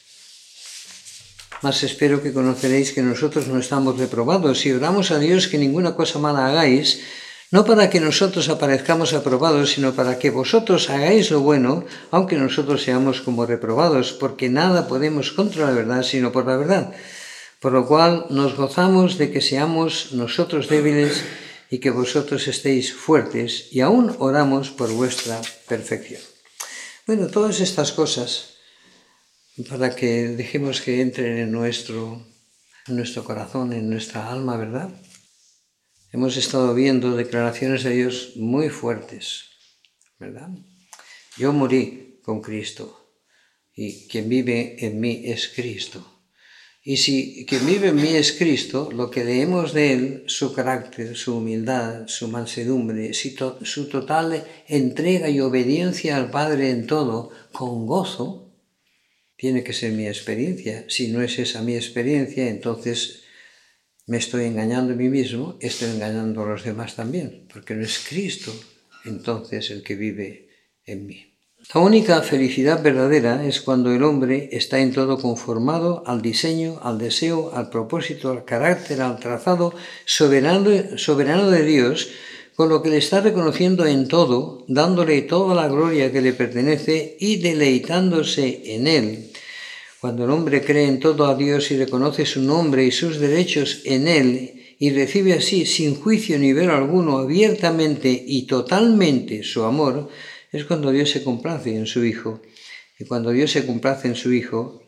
Mas espero que conoceréis que nosotros no estamos reprobados, y oramos a Dios que ninguna cosa mala hagáis, no para que nosotros aparezcamos aprobados, sino para que vosotros hagáis lo bueno, aunque nosotros seamos como reprobados, porque nada podemos contra la verdad, sino por la verdad. Por lo cual nos gozamos de que seamos nosotros débiles y que vosotros estéis fuertes, y aún oramos por vuestra perfección. Bueno, todas estas cosas, para que dejemos que entren en nuestro corazón, en nuestra alma, ¿verdad? Hemos estado viendo declaraciones de Dios muy fuertes, ¿verdad? Yo morí con Cristo y quien vive en mí es Cristo. Y si quien vive en mí es Cristo, lo que leemos de Él, su carácter, su humildad, su mansedumbre, su total entrega y obediencia al Padre en todo, con gozo, tiene que ser mi experiencia. Si no es esa mi experiencia, entonces me estoy engañando a mí mismo, estoy engañando a los demás también, porque no es Cristo entonces el que vive en mí. La única felicidad verdadera es cuando el hombre está en todo conformado al diseño, al deseo, al propósito, al carácter, al trazado soberano de Dios, con lo que le está reconociendo en todo, dándole toda la gloria que le pertenece y deleitándose en él. Cuando el hombre cree en todo a Dios y reconoce su nombre y sus derechos en él y recibe así, sin juicio ni velo alguno, abiertamente y totalmente su amor, es cuando Dios se complace en su Hijo. Y cuando Dios se complace en su Hijo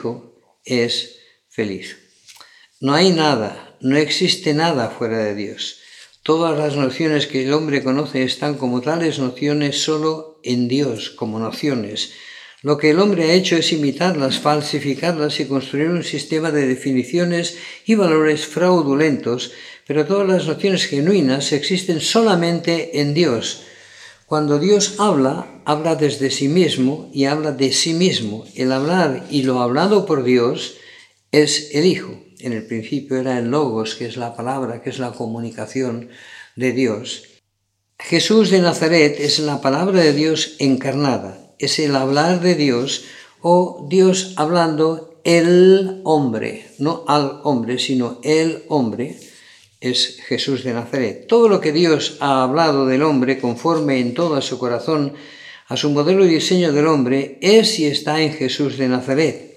es feliz. No hay nada, no existe nada fuera de Dios. Todas las nociones que el hombre conoce están como tales nociones solo en Dios, como nociones. Lo que el hombre ha hecho es imitarlas, falsificarlas y construir un sistema de definiciones y valores fraudulentos, pero todas las nociones genuinas existen solamente en Dios. Cuando Dios habla, habla desde sí mismo y habla de sí mismo. El hablar y lo hablado por Dios es el Hijo. En el principio era el Logos, que es la palabra, que es la comunicación de Dios. Jesús de Nazaret es la palabra de Dios encarnada, es el hablar de Dios o Dios hablando el hombre, no al hombre, sino el hombre, es Jesús de Nazaret. Todo lo que Dios ha hablado del hombre conforme en todo a su corazón, a su modelo y diseño del hombre, es y está en Jesús de Nazaret.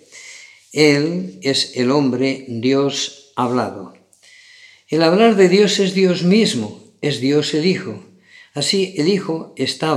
Él es el hombre, Dios hablado. El hablar de Dios es Dios mismo, es Dios el Hijo. Así el Hijo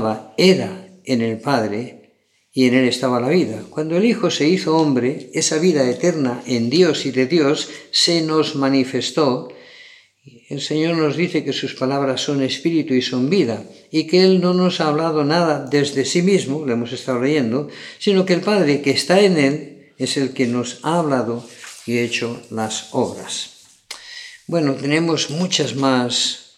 era en el Padre y en Él estaba la vida. Cuando el Hijo se hizo hombre, esa vida eterna en Dios y de Dios se nos manifestó. El Señor nos dice que sus palabras son espíritu y son vida, y que Él no nos ha hablado nada desde sí mismo, lo hemos estado leyendo, sino que el Padre que está en Él es el que nos ha hablado y hecho las obras. Bueno, tenemos muchas más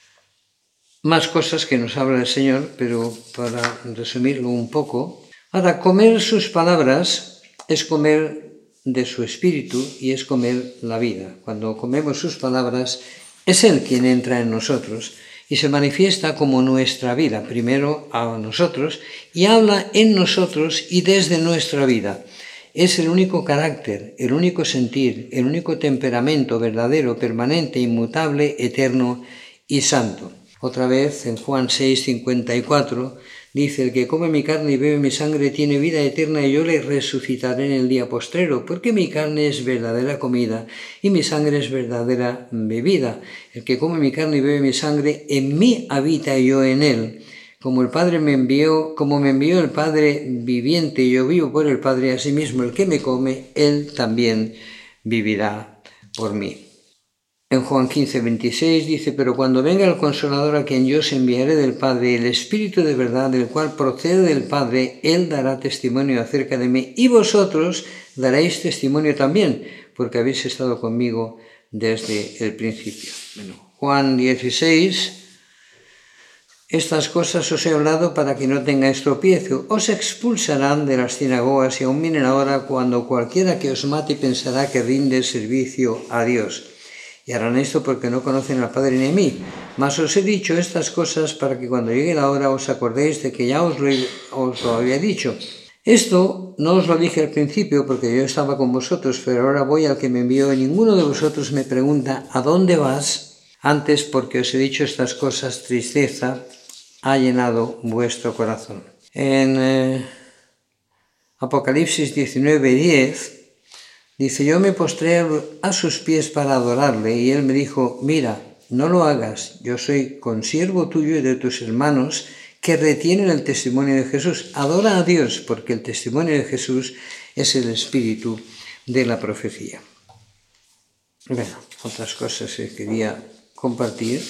cosas que nos habla el Señor, pero para resumirlo un poco, ahora, comer sus palabras es comer de su espíritu y es comer la vida. Cuando comemos sus palabras, es Él quien entra en nosotros y se manifiesta como nuestra vida, primero a nosotros, y habla en nosotros y desde nuestra vida. Es el único carácter, el único sentir, el único temperamento verdadero, permanente, inmutable, eterno y santo. Otra vez, en Juan 6:54, dice: el que come mi carne y bebe mi sangre tiene vida eterna y yo le resucitaré en el día postrero, porque mi carne es verdadera comida y mi sangre es verdadera bebida. El que come mi carne y bebe mi sangre, en mí habita y yo en él. Como me envió el Padre viviente y yo vivo por el Padre, asimismo el que me come, él también vivirá por mí. En Juan 15:26 dice: pero cuando venga el Consolador a quien yo os enviaré del Padre, el Espíritu de verdad, del cual procede del Padre, él dará testimonio acerca de mí, y vosotros daréis testimonio también, porque habéis estado conmigo desde el principio. Bueno, Juan 16, Estas cosas os he hablado para que no tengáis tropiezo. Os expulsarán de las sinagogas y aún viene la hora cuando cualquiera que os mate pensará que rinde servicio a Dios. Y harán esto porque no conocen al Padre ni a mí. Mas os he dicho estas cosas para que cuando llegue la hora os acordéis de que ya os lo había dicho. Esto no os lo dije al principio porque yo estaba con vosotros, pero ahora voy al que me envió y ninguno de vosotros me pregunta ¿a dónde vas? Antes, porque os he dicho estas cosas, tristeza ha llenado vuestro corazón. En Apocalipsis 19:10 dice, yo me postré a sus pies para adorarle y él me dijo, mira, no lo hagas, yo soy consiervo tuyo y de tus hermanos que retienen el testimonio de Jesús. Adora a Dios porque el testimonio de Jesús es el espíritu de la profecía. Bueno, otras cosas que quería compartir.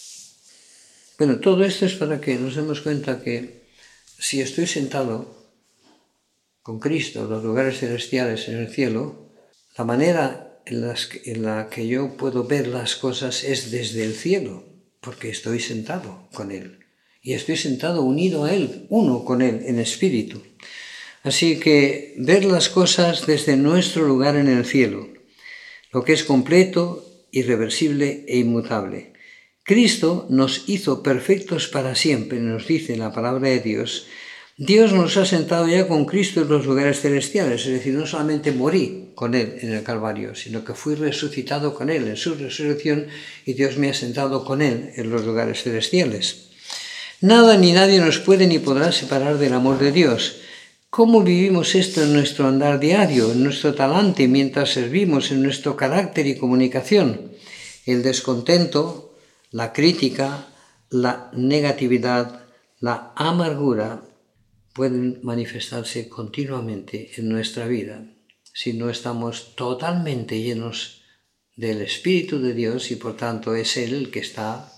Bueno, todo esto es para que nos demos cuenta que si estoy sentado con Cristo en los lugares celestiales en el cielo, la manera en la que yo puedo ver las cosas es desde el cielo, porque estoy sentado con Él. Y estoy sentado unido a Él, uno con Él en espíritu. Así que ver las cosas desde nuestro lugar en el cielo, lo que es completo, irreversible e inmutable. Cristo nos hizo perfectos para siempre, nos dice la palabra de Dios. Dios nos ha sentado ya con Cristo en los lugares celestiales, es decir, no solamente morí con Él en el Calvario, sino que fui resucitado con Él en su resurrección y Dios me ha sentado con Él en los lugares celestiales. Nada ni nadie nos puede ni podrá separar del amor de Dios. ¿Cómo vivimos esto en nuestro andar diario, en nuestro talante, mientras servimos, en nuestro carácter y comunicación? El descontento, la crítica, la negatividad, la amargura pueden manifestarse continuamente en nuestra vida si no estamos totalmente llenos del Espíritu de Dios y por tanto es Él el que está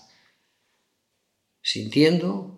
sintiendo,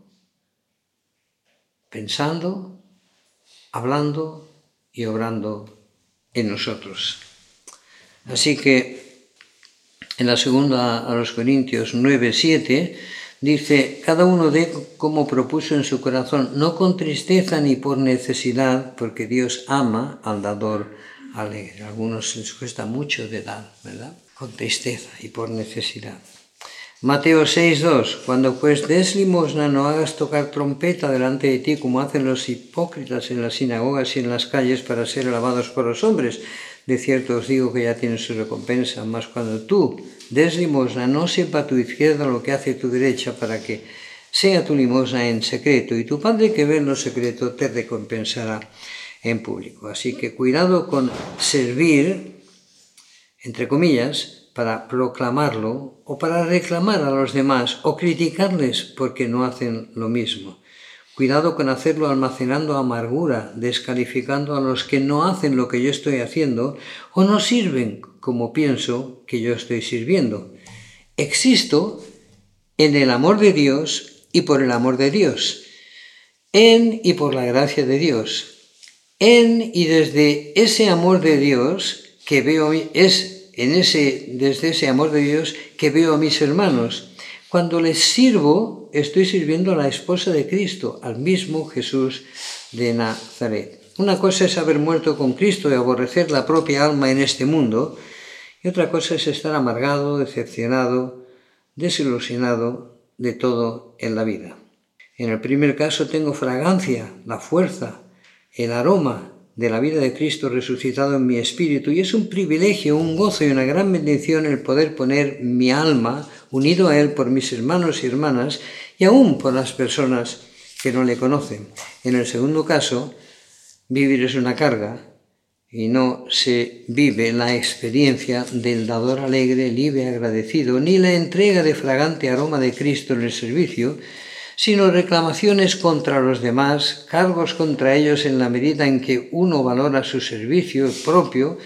pensando, hablando y obrando en nosotros. Así que en la segunda a los Corintios 9:7 dice, cada uno dé como propuso en su corazón, no con tristeza ni por necesidad, porque Dios ama al dador alegre. A algunos les cuesta mucho de dar, ¿verdad? Con tristeza y por necesidad. Mateo 6:2, cuando pues des limosna no hagas tocar trompeta delante de ti como hacen los hipócritas en las sinagogas y en las calles para ser alabados por los hombres. De cierto os digo que ya tienen su recompensa, mas cuando tú des limosna no sepa tu izquierda lo que hace tu derecha para que sea tu limosna en secreto y tu Padre que ve en lo secreto te recompensará en público. Así que cuidado con servir, entre comillas, para proclamarlo o para reclamar a los demás o criticarles porque no hacen lo mismo. Cuidado con hacerlo almacenando amargura, descalificando a los que no hacen lo que yo estoy haciendo o no sirven como pienso que yo estoy sirviendo. Existo en el amor de Dios y por el amor de Dios, en y por la gracia de Dios, en y desde ese amor de Dios que veo desde ese amor de Dios que veo a mis hermanos. Cuando les sirvo, estoy sirviendo a la esposa de Cristo, al mismo Jesús de Nazaret. Una cosa es haber muerto con Cristo y aborrecer la propia alma en este mundo, y otra cosa es estar amargado, decepcionado, desilusionado de todo en la vida. En el primer caso tengo fragancia, la fuerza, el aroma de la vida de Cristo resucitado en mi espíritu, y es un privilegio, un gozo y una gran bendición el poder poner mi alma unido a Él por mis hermanos y hermanas y aún por las personas que no le conocen. En el segundo caso, vivir es una carga y no se vive la experiencia del dador alegre, libre, agradecido, ni la entrega de fragante aroma de Cristo en el servicio, sino reclamaciones contra los demás, cargos contra ellos en la medida en que uno valora su servicio propio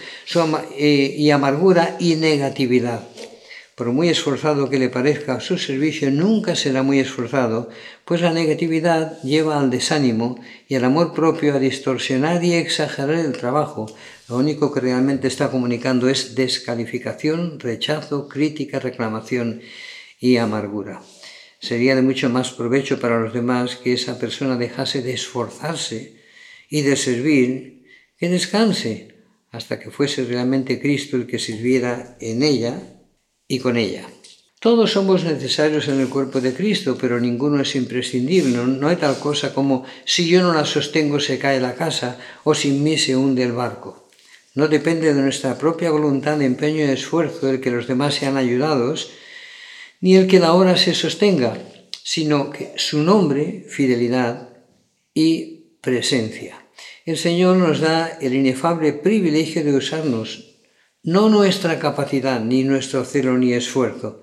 y amargura y negatividad. Por muy esforzado que le parezca su servicio, nunca será muy esforzado, pues la negatividad lleva al desánimo y el amor propio a distorsionar y exagerar el trabajo. Lo único que realmente está comunicando es descalificación, rechazo, crítica, reclamación y amargura. Sería de mucho más provecho para los demás que esa persona dejase de esforzarse y de servir, que descanse hasta que fuese realmente Cristo el que sirviera en ella y con ella. Todos somos necesarios en el cuerpo de Cristo, pero ninguno es imprescindible. No hay tal cosa como si yo no la sostengo se cae la casa o sin mí se hunde el barco. No depende de nuestra propia voluntad, empeño y esfuerzo el que los demás sean ayudados, ni el que la obra se sostenga, sino que su nombre, fidelidad y presencia. El Señor nos da el inefable privilegio de usarnos, no nuestra capacidad, ni nuestro celo, ni esfuerzo.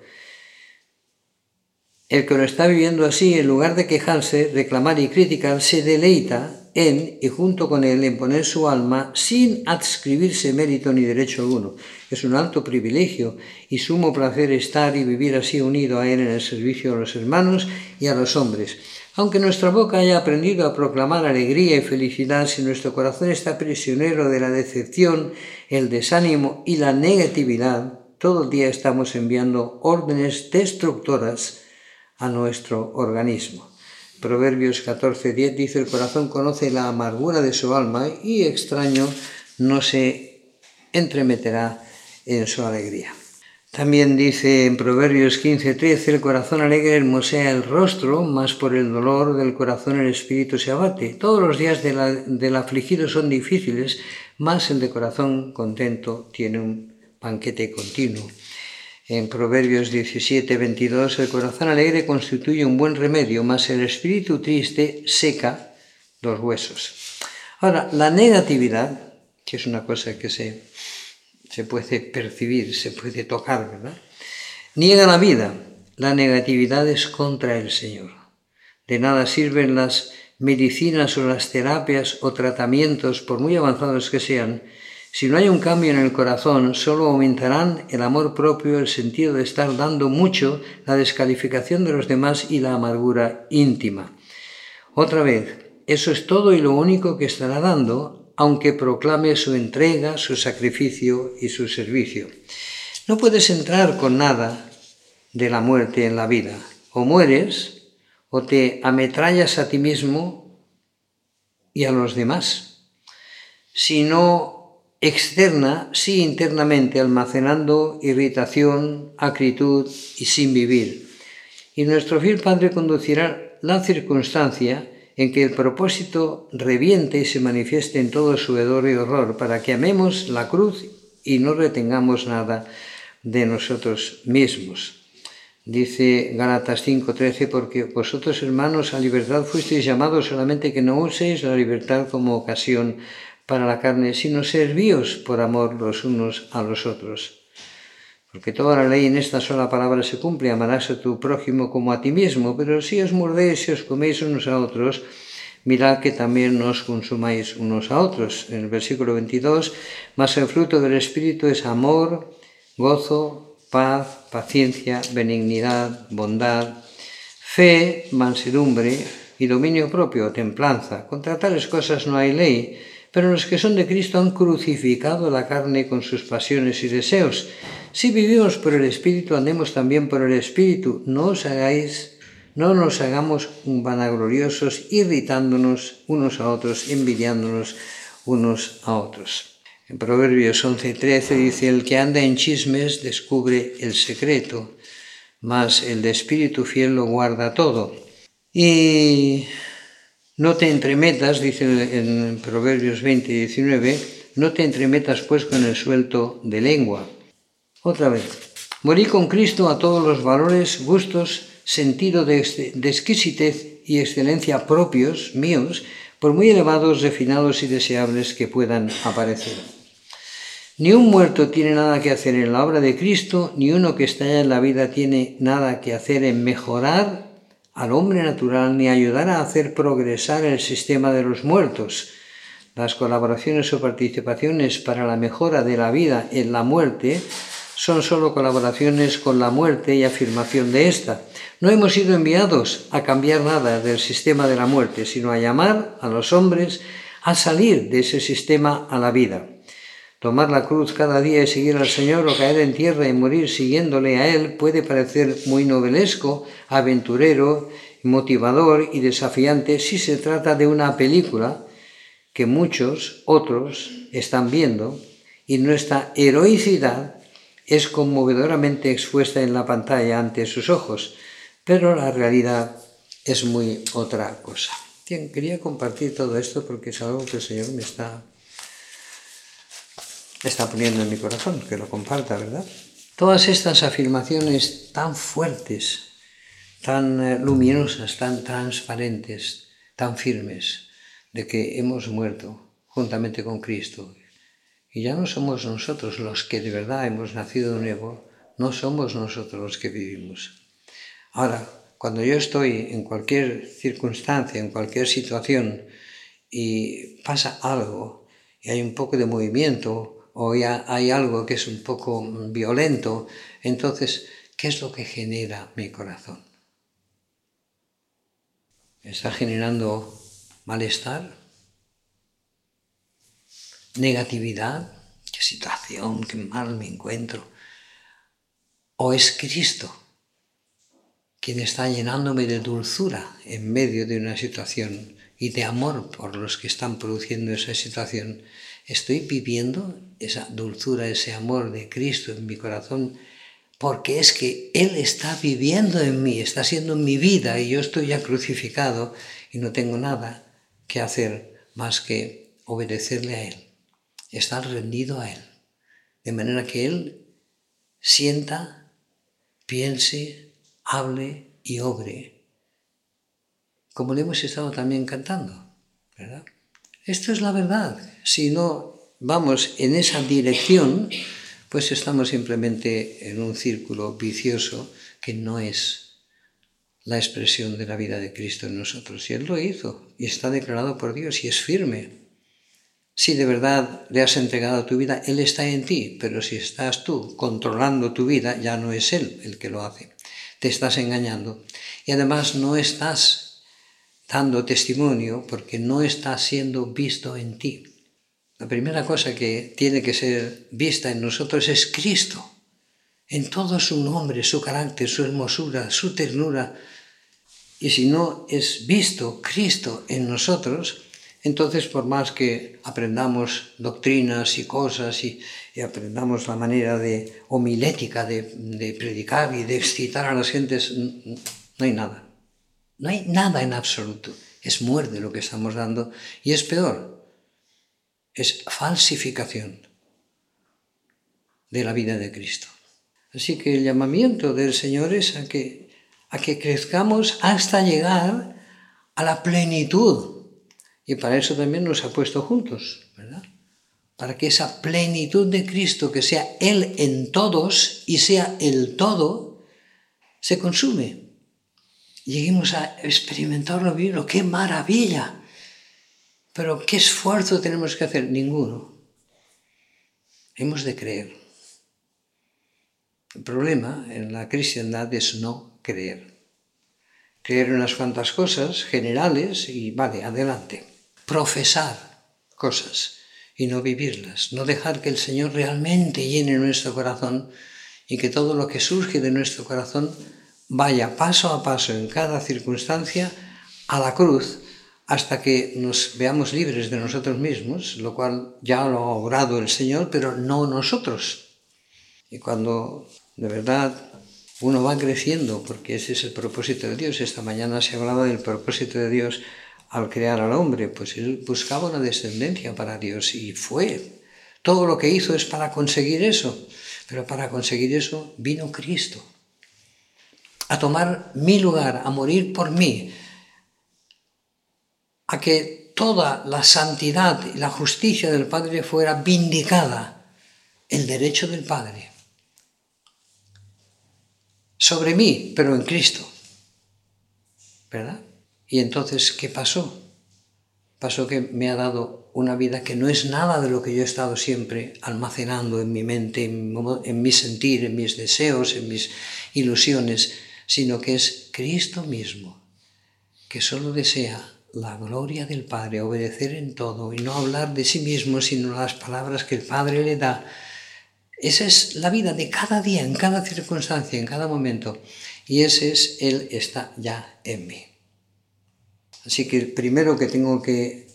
El que lo está viviendo así, en lugar de quejarse, reclamar y criticar, se deleita en y junto con él en poner su alma sin adscribirse mérito ni derecho alguno. Es un alto privilegio y sumo placer estar y vivir así unido a él en el servicio a los hermanos y a los hombres. Aunque nuestra boca haya aprendido a proclamar alegría y felicidad, si nuestro corazón está prisionero de la decepción, el desánimo y la negatividad, todo el día estamos enviando órdenes destructoras a nuestro organismo. Proverbios 14:10 dice: el corazón conoce la amargura de su alma y extraño no se entremeterá en su alegría. También dice en Proverbios 15:13: el corazón alegre hermosea el rostro, mas por el dolor del corazón el espíritu se abate. Todos los días del afligido son difíciles, mas el de corazón contento tiene un banquete continuo. En Proverbios 17:22, el corazón alegre constituye un buen remedio, mas el espíritu triste seca los huesos. Ahora, la negatividad, que es una cosa que se puede percibir, se puede tocar, ¿verdad? Niega la vida. La negatividad es contra el Señor. De nada sirven las medicinas o las terapias o tratamientos, por muy avanzados que sean. Si no hay un cambio en el corazón, solo aumentarán el amor propio, el sentido de estar dando mucho, la descalificación de los demás y la amargura íntima. Otra vez, eso es todo y lo único que estará dando, aunque proclame su entrega, su sacrificio y su servicio. No puedes entrar con nada de la muerte en la vida. O mueres, o te ametrallas a ti mismo y a los demás. Si no externa, sí internamente, almacenando irritación, acritud y sin vivir. Y nuestro fiel Padre conducirá la circunstancia en que el propósito reviente y se manifieste en todo su hedor y horror, para que amemos la cruz y no retengamos nada de nosotros mismos. Dice Gálatas 5:13: porque vosotros, hermanos, a libertad fuisteis llamados, solamente que no uséis la libertad como ocasión para la carne, sino servíos por amor los unos a los otros. Porque toda la ley en esta sola palabra se cumple: amarás a tu prójimo como a ti mismo. Pero si os mordéis y os coméis unos a otros, mirad que también no os consumáis unos a otros. En el versículo 22, mas el fruto del Espíritu es amor, gozo, paz, paciencia, benignidad, bondad, fe, mansedumbre y dominio propio, templanza. Contra tales cosas no hay ley. Pero los que son de Cristo han crucificado la carne con sus pasiones y deseos. Si vivimos por el Espíritu, andemos también por el Espíritu. No nos hagamos vanagloriosos, irritándonos unos a otros, envidiándonos unos a otros. En Proverbios 11:13 dice: el que anda en chismes descubre el secreto, mas el de espíritu fiel lo guarda todo. Y no te entremetas, dice en Proverbios 20:19, no te entremetas pues con el suelto de lengua. Otra vez, morí con Cristo a todos los valores, gustos, sentido de exquisitez y excelencia propios, míos, por muy elevados, refinados y deseables que puedan aparecer. Ni un muerto tiene nada que hacer en la obra de Cristo, ni uno que está ya en la vida tiene nada que hacer en mejorar al hombre natural, ni ayudar a hacer progresar el sistema de los muertos. Las colaboraciones o participaciones para la mejora de la vida en la muerte son solo colaboraciones con la muerte y afirmación de ésta. No hemos sido enviados a cambiar nada del sistema de la muerte, sino a llamar a los hombres a salir de ese sistema a la vida. Tomar la cruz cada día y seguir al Señor o caer en tierra y morir siguiéndole a Él puede parecer muy novelesco, aventurero, motivador y desafiante si se trata de una película que muchos otros están viendo y nuestra heroicidad es conmovedoramente expuesta en la pantalla ante sus ojos, pero la realidad es muy otra cosa. Bien, quería compartir todo esto porque es algo que el Señor me está poniendo en mi corazón, que lo comparta, ¿verdad? Todas estas afirmaciones tan fuertes, tan luminosas, tan transparentes, tan firmes, de que hemos muerto juntamente con Cristo. Y ya no somos nosotros los que de verdad hemos nacido de nuevo, no somos nosotros los que vivimos. Ahora, cuando yo estoy en cualquier circunstancia, en cualquier situación, y pasa algo, y hay un poco de movimiento, o ya hay algo que es un poco violento, entonces, ¿qué es lo que genera mi corazón? ¿Está generando malestar? ¿Negatividad? ¿Qué situación? ¿Qué mal me encuentro? ¿O es Cristo quien está llenándome de dulzura en medio de una situación y de amor por los que están produciendo esa situación? ¿Estoy viviendo esa dulzura, ese amor de Cristo en mi corazón? Porque es que Él está viviendo en mí, está siendo mi vida y yo estoy ya crucificado y no tengo nada que hacer más que obedecerle a Él, estar rendido a Él, de manera que Él sienta, piense, hable y obre, como le hemos estado también cantando, ¿verdad? Esto es la verdad. Si no vamos en esa dirección, pues estamos simplemente en un círculo vicioso que no es la expresión de la vida de Cristo en nosotros. Y Él lo hizo, y está declarado por Dios, y es firme. Si de verdad le has entregado tu vida, Él está en ti, pero si estás tú controlando tu vida, ya no es Él el que lo hace. Te estás engañando. Y además no estás dando testimonio porque no está siendo visto en ti. La primera cosa que tiene que ser vista en nosotros es Cristo, en todo su nombre, su carácter, su hermosura, su ternura. Y si no es visto Cristo en nosotros, entonces por más que aprendamos doctrinas y cosas y aprendamos la manera homilética de predicar y de excitar a las gentes, no hay nada. No hay nada en absoluto. Es muerte lo que estamos dando y es peor. Es falsificación de la vida de Cristo. Así que el llamamiento del Señor es a que crezcamos hasta llegar a la plenitud. Y para eso también nos ha puesto juntos, ¿verdad? Para que esa plenitud de Cristo, que sea Él en todos y sea el todo, se consume. Lleguemos a experimentarlo, vivirlo. ¡Qué maravilla! Pero ¿qué esfuerzo tenemos que hacer? Ninguno. Hemos de creer. El problema en la cristiandad es no creer. Creer en unas cuantas cosas generales y vale, adelante. Profesar cosas y no vivirlas. No dejar que el Señor realmente llene nuestro corazón y que todo lo que surge de nuestro corazón vaya paso a paso en cada circunstancia a la cruz hasta que nos veamos libres de nosotros mismos, lo cual ya lo ha obrado el Señor, pero no nosotros. Y cuando de verdad uno va creciendo, porque ese es el propósito de Dios. Esta mañana se hablaba del propósito de Dios al crear al hombre, pues Él buscaba una descendencia para Dios y fue. Todo lo que hizo es para conseguir eso, pero para conseguir eso vino Cristo a tomar mi lugar, a morir por mí, a que toda la santidad y la justicia del Padre fuera vindicada, el derecho del Padre sobre mí, pero en Cristo, ¿verdad? Y entonces, ¿qué pasó? Pasó que me ha dado una vida que no es nada de lo que yo he estado siempre almacenando en mi mente, en mi sentir, en mis deseos, en mis ilusiones, sino que es Cristo mismo, que solo desea la gloria del Padre, obedecer en todo y no hablar de sí mismo, sino las palabras que el Padre le da. Esa es la vida de cada día, en cada circunstancia, en cada momento. Y ese es Él está ya en mí. Así que el primero que tengo que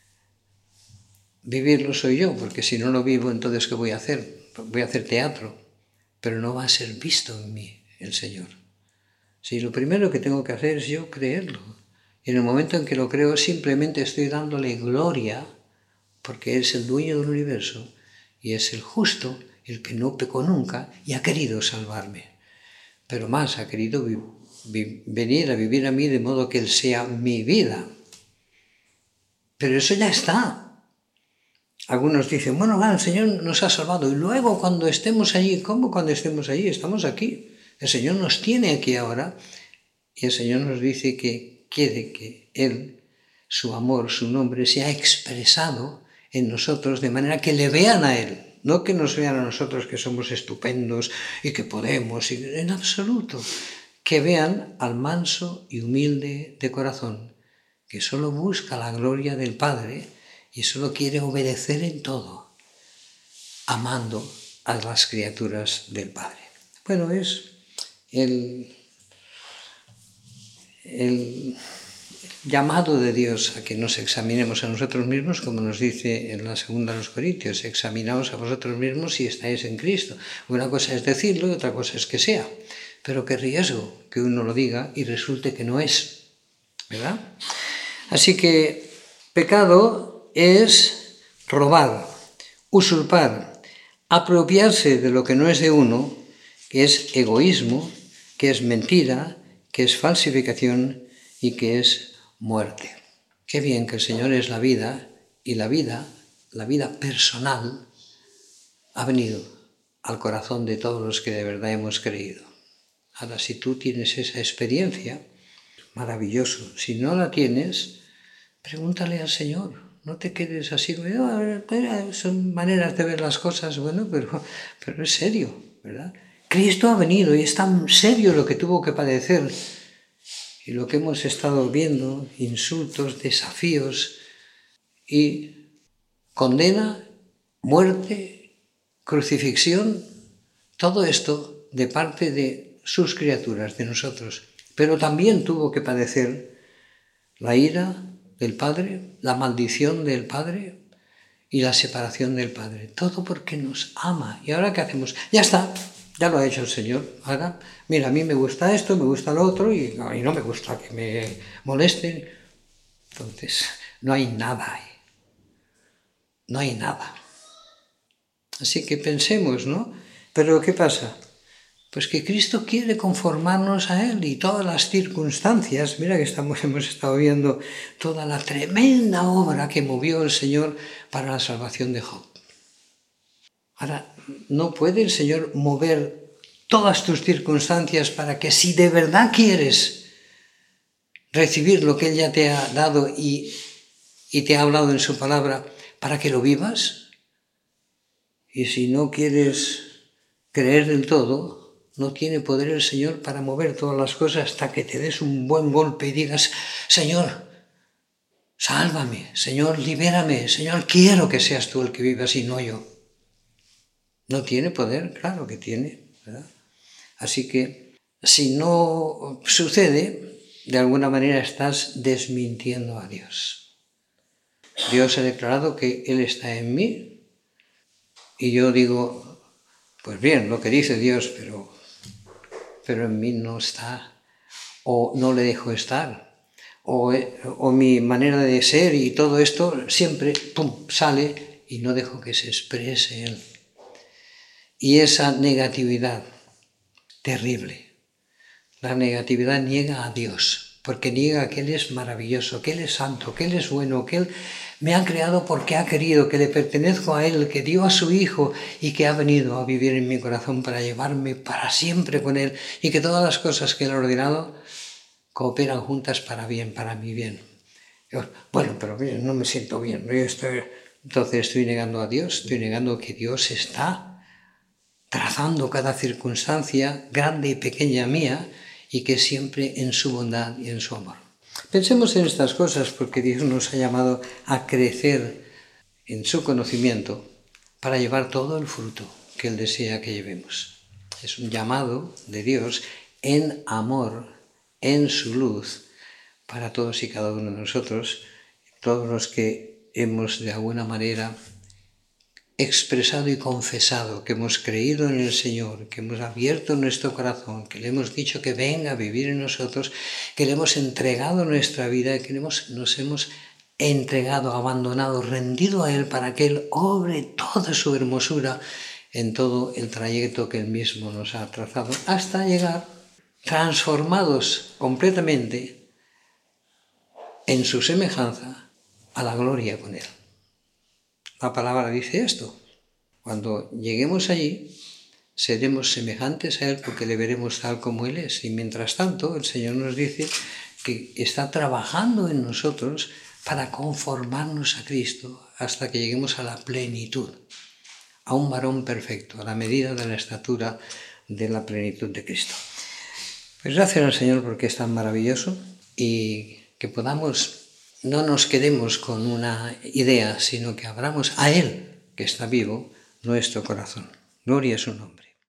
vivirlo soy yo, porque si no lo vivo, entonces ¿qué voy a hacer? Voy a hacer teatro, pero no va a ser visto en mí el Señor. Si lo primero que tengo que hacer es yo creerlo. Y en el momento en que lo creo, simplemente estoy dándole gloria, porque es el dueño del universo y es el justo, el que no pecó nunca y ha querido salvarme. Pero más, ha querido venir a vivir a mí de modo que Él sea mi vida. Pero eso ya está. Algunos dicen, bueno, el Señor nos ha salvado y luego cuando estemos allí, ¿cómo cuando estemos allí? Estamos aquí. El Señor nos tiene aquí ahora y el Señor nos dice que quiere que Él, su amor, su nombre, sea expresado en nosotros de manera que le vean a Él. No que nos vean a nosotros que somos estupendos y que podemos, en absoluto. Que vean al manso y humilde de corazón, que solo busca la gloria del Padre y solo quiere obedecer en todo, amando a las criaturas del Padre. Bueno, es el llamado de Dios a que nos examinemos a nosotros mismos, como nos dice en la segunda de los Corintios, examinaos a vosotros mismos si estáis en Cristo. Una cosa es decirlo y otra cosa es que sea. Pero qué riesgo que uno lo diga y resulte que no es, ¿verdad? Así que pecado es robar, usurpar, apropiarse de lo que no es de uno, que es egoísmo, que es mentira, que es falsificación y que es muerte. Qué bien que el Señor es la vida y la vida personal, ha venido al corazón de todos los que de verdad hemos creído. Ahora, si tú tienes esa experiencia, maravilloso. Si no la tienes, pregúntale al Señor. No te quedes así, son maneras de ver las cosas, bueno, pero es serio, ¿verdad? Cristo ha venido y es tan serio lo que tuvo que padecer y lo que hemos estado viendo, insultos, desafíos y condena, muerte, crucifixión, todo esto de parte de sus criaturas, de nosotros. Pero también tuvo que padecer la ira del Padre, la maldición del Padre y la separación del Padre. Todo porque nos ama. ¿Y ahora qué hacemos? Ya está, ya lo ha hecho el Señor. Ahora, mira, a mí me gusta esto, me gusta lo otro y no me gusta que me molesten. Entonces, no hay nada ahí. No hay nada. Así que pensemos, ¿no? Pero ¿qué pasa? Pues que Cristo quiere conformarnos a Él y todas las circunstancias. Mira que hemos estado viendo toda la tremenda obra que movió el Señor para la salvación de Job. Ahora, no puede el Señor mover todas tus circunstancias para que si de verdad quieres recibir lo que Él ya te ha dado y te ha hablado en su palabra, para que lo vivas. Y si no quieres creer del todo, no tiene poder el Señor para mover todas las cosas hasta que te des un buen golpe y digas, Señor, sálvame, Señor, libérame, Señor, quiero que seas tú el que vivas y no yo. ¿No tiene poder? Claro que tiene, ¿verdad? Así que si no sucede, de alguna manera estás desmintiendo a Dios. Dios ha declarado que Él está en mí y yo digo, pues bien, lo que dice Dios, pero en mí no está, o no le dejo estar, o mi manera de ser y todo esto siempre sale y no dejo que se exprese Él. Y esa negatividad terrible, la negatividad niega a Dios, porque niega que Él es maravilloso, que Él es santo, que Él es bueno, que Él me ha creado porque ha querido, que le pertenezco a Él, que dio a su Hijo y que ha venido a vivir en mi corazón para llevarme para siempre con Él y que todas las cosas que Él ha ordenado cooperan juntas para bien, para mi bien. Bueno, pero no me siento bien, entonces estoy negando a Dios, estoy negando que Dios está trazando cada circunstancia grande y pequeña mía y que siempre en su bondad y en su amor. Pensemos en estas cosas porque Dios nos ha llamado a crecer en su conocimiento para llevar todo el fruto que Él desea que llevemos. Es un llamado de Dios en amor, en su luz, para todos y cada uno de nosotros, todos los que hemos de alguna manera expresado y confesado que hemos creído en el Señor, que hemos abierto nuestro corazón, que le hemos dicho que venga a vivir en nosotros, que le hemos entregado nuestra vida, que nos hemos entregado, abandonado, rendido a Él para que Él obre toda su hermosura en todo el trayecto que Él mismo nos ha trazado, hasta llegar transformados completamente en su semejanza a la gloria con Él. La palabra dice esto. Cuando lleguemos allí, seremos semejantes a Él porque le veremos tal como Él es. Y mientras tanto, el Señor nos dice que está trabajando en nosotros para conformarnos a Cristo hasta que lleguemos a la plenitud, a un varón perfecto, a la medida de la estatura de la plenitud de Cristo. Pues gracias al Señor porque es tan maravilloso y que podamos, no nos quedemos con una idea, sino que abramos a Él, que está vivo, nuestro corazón. Gloria a su nombre.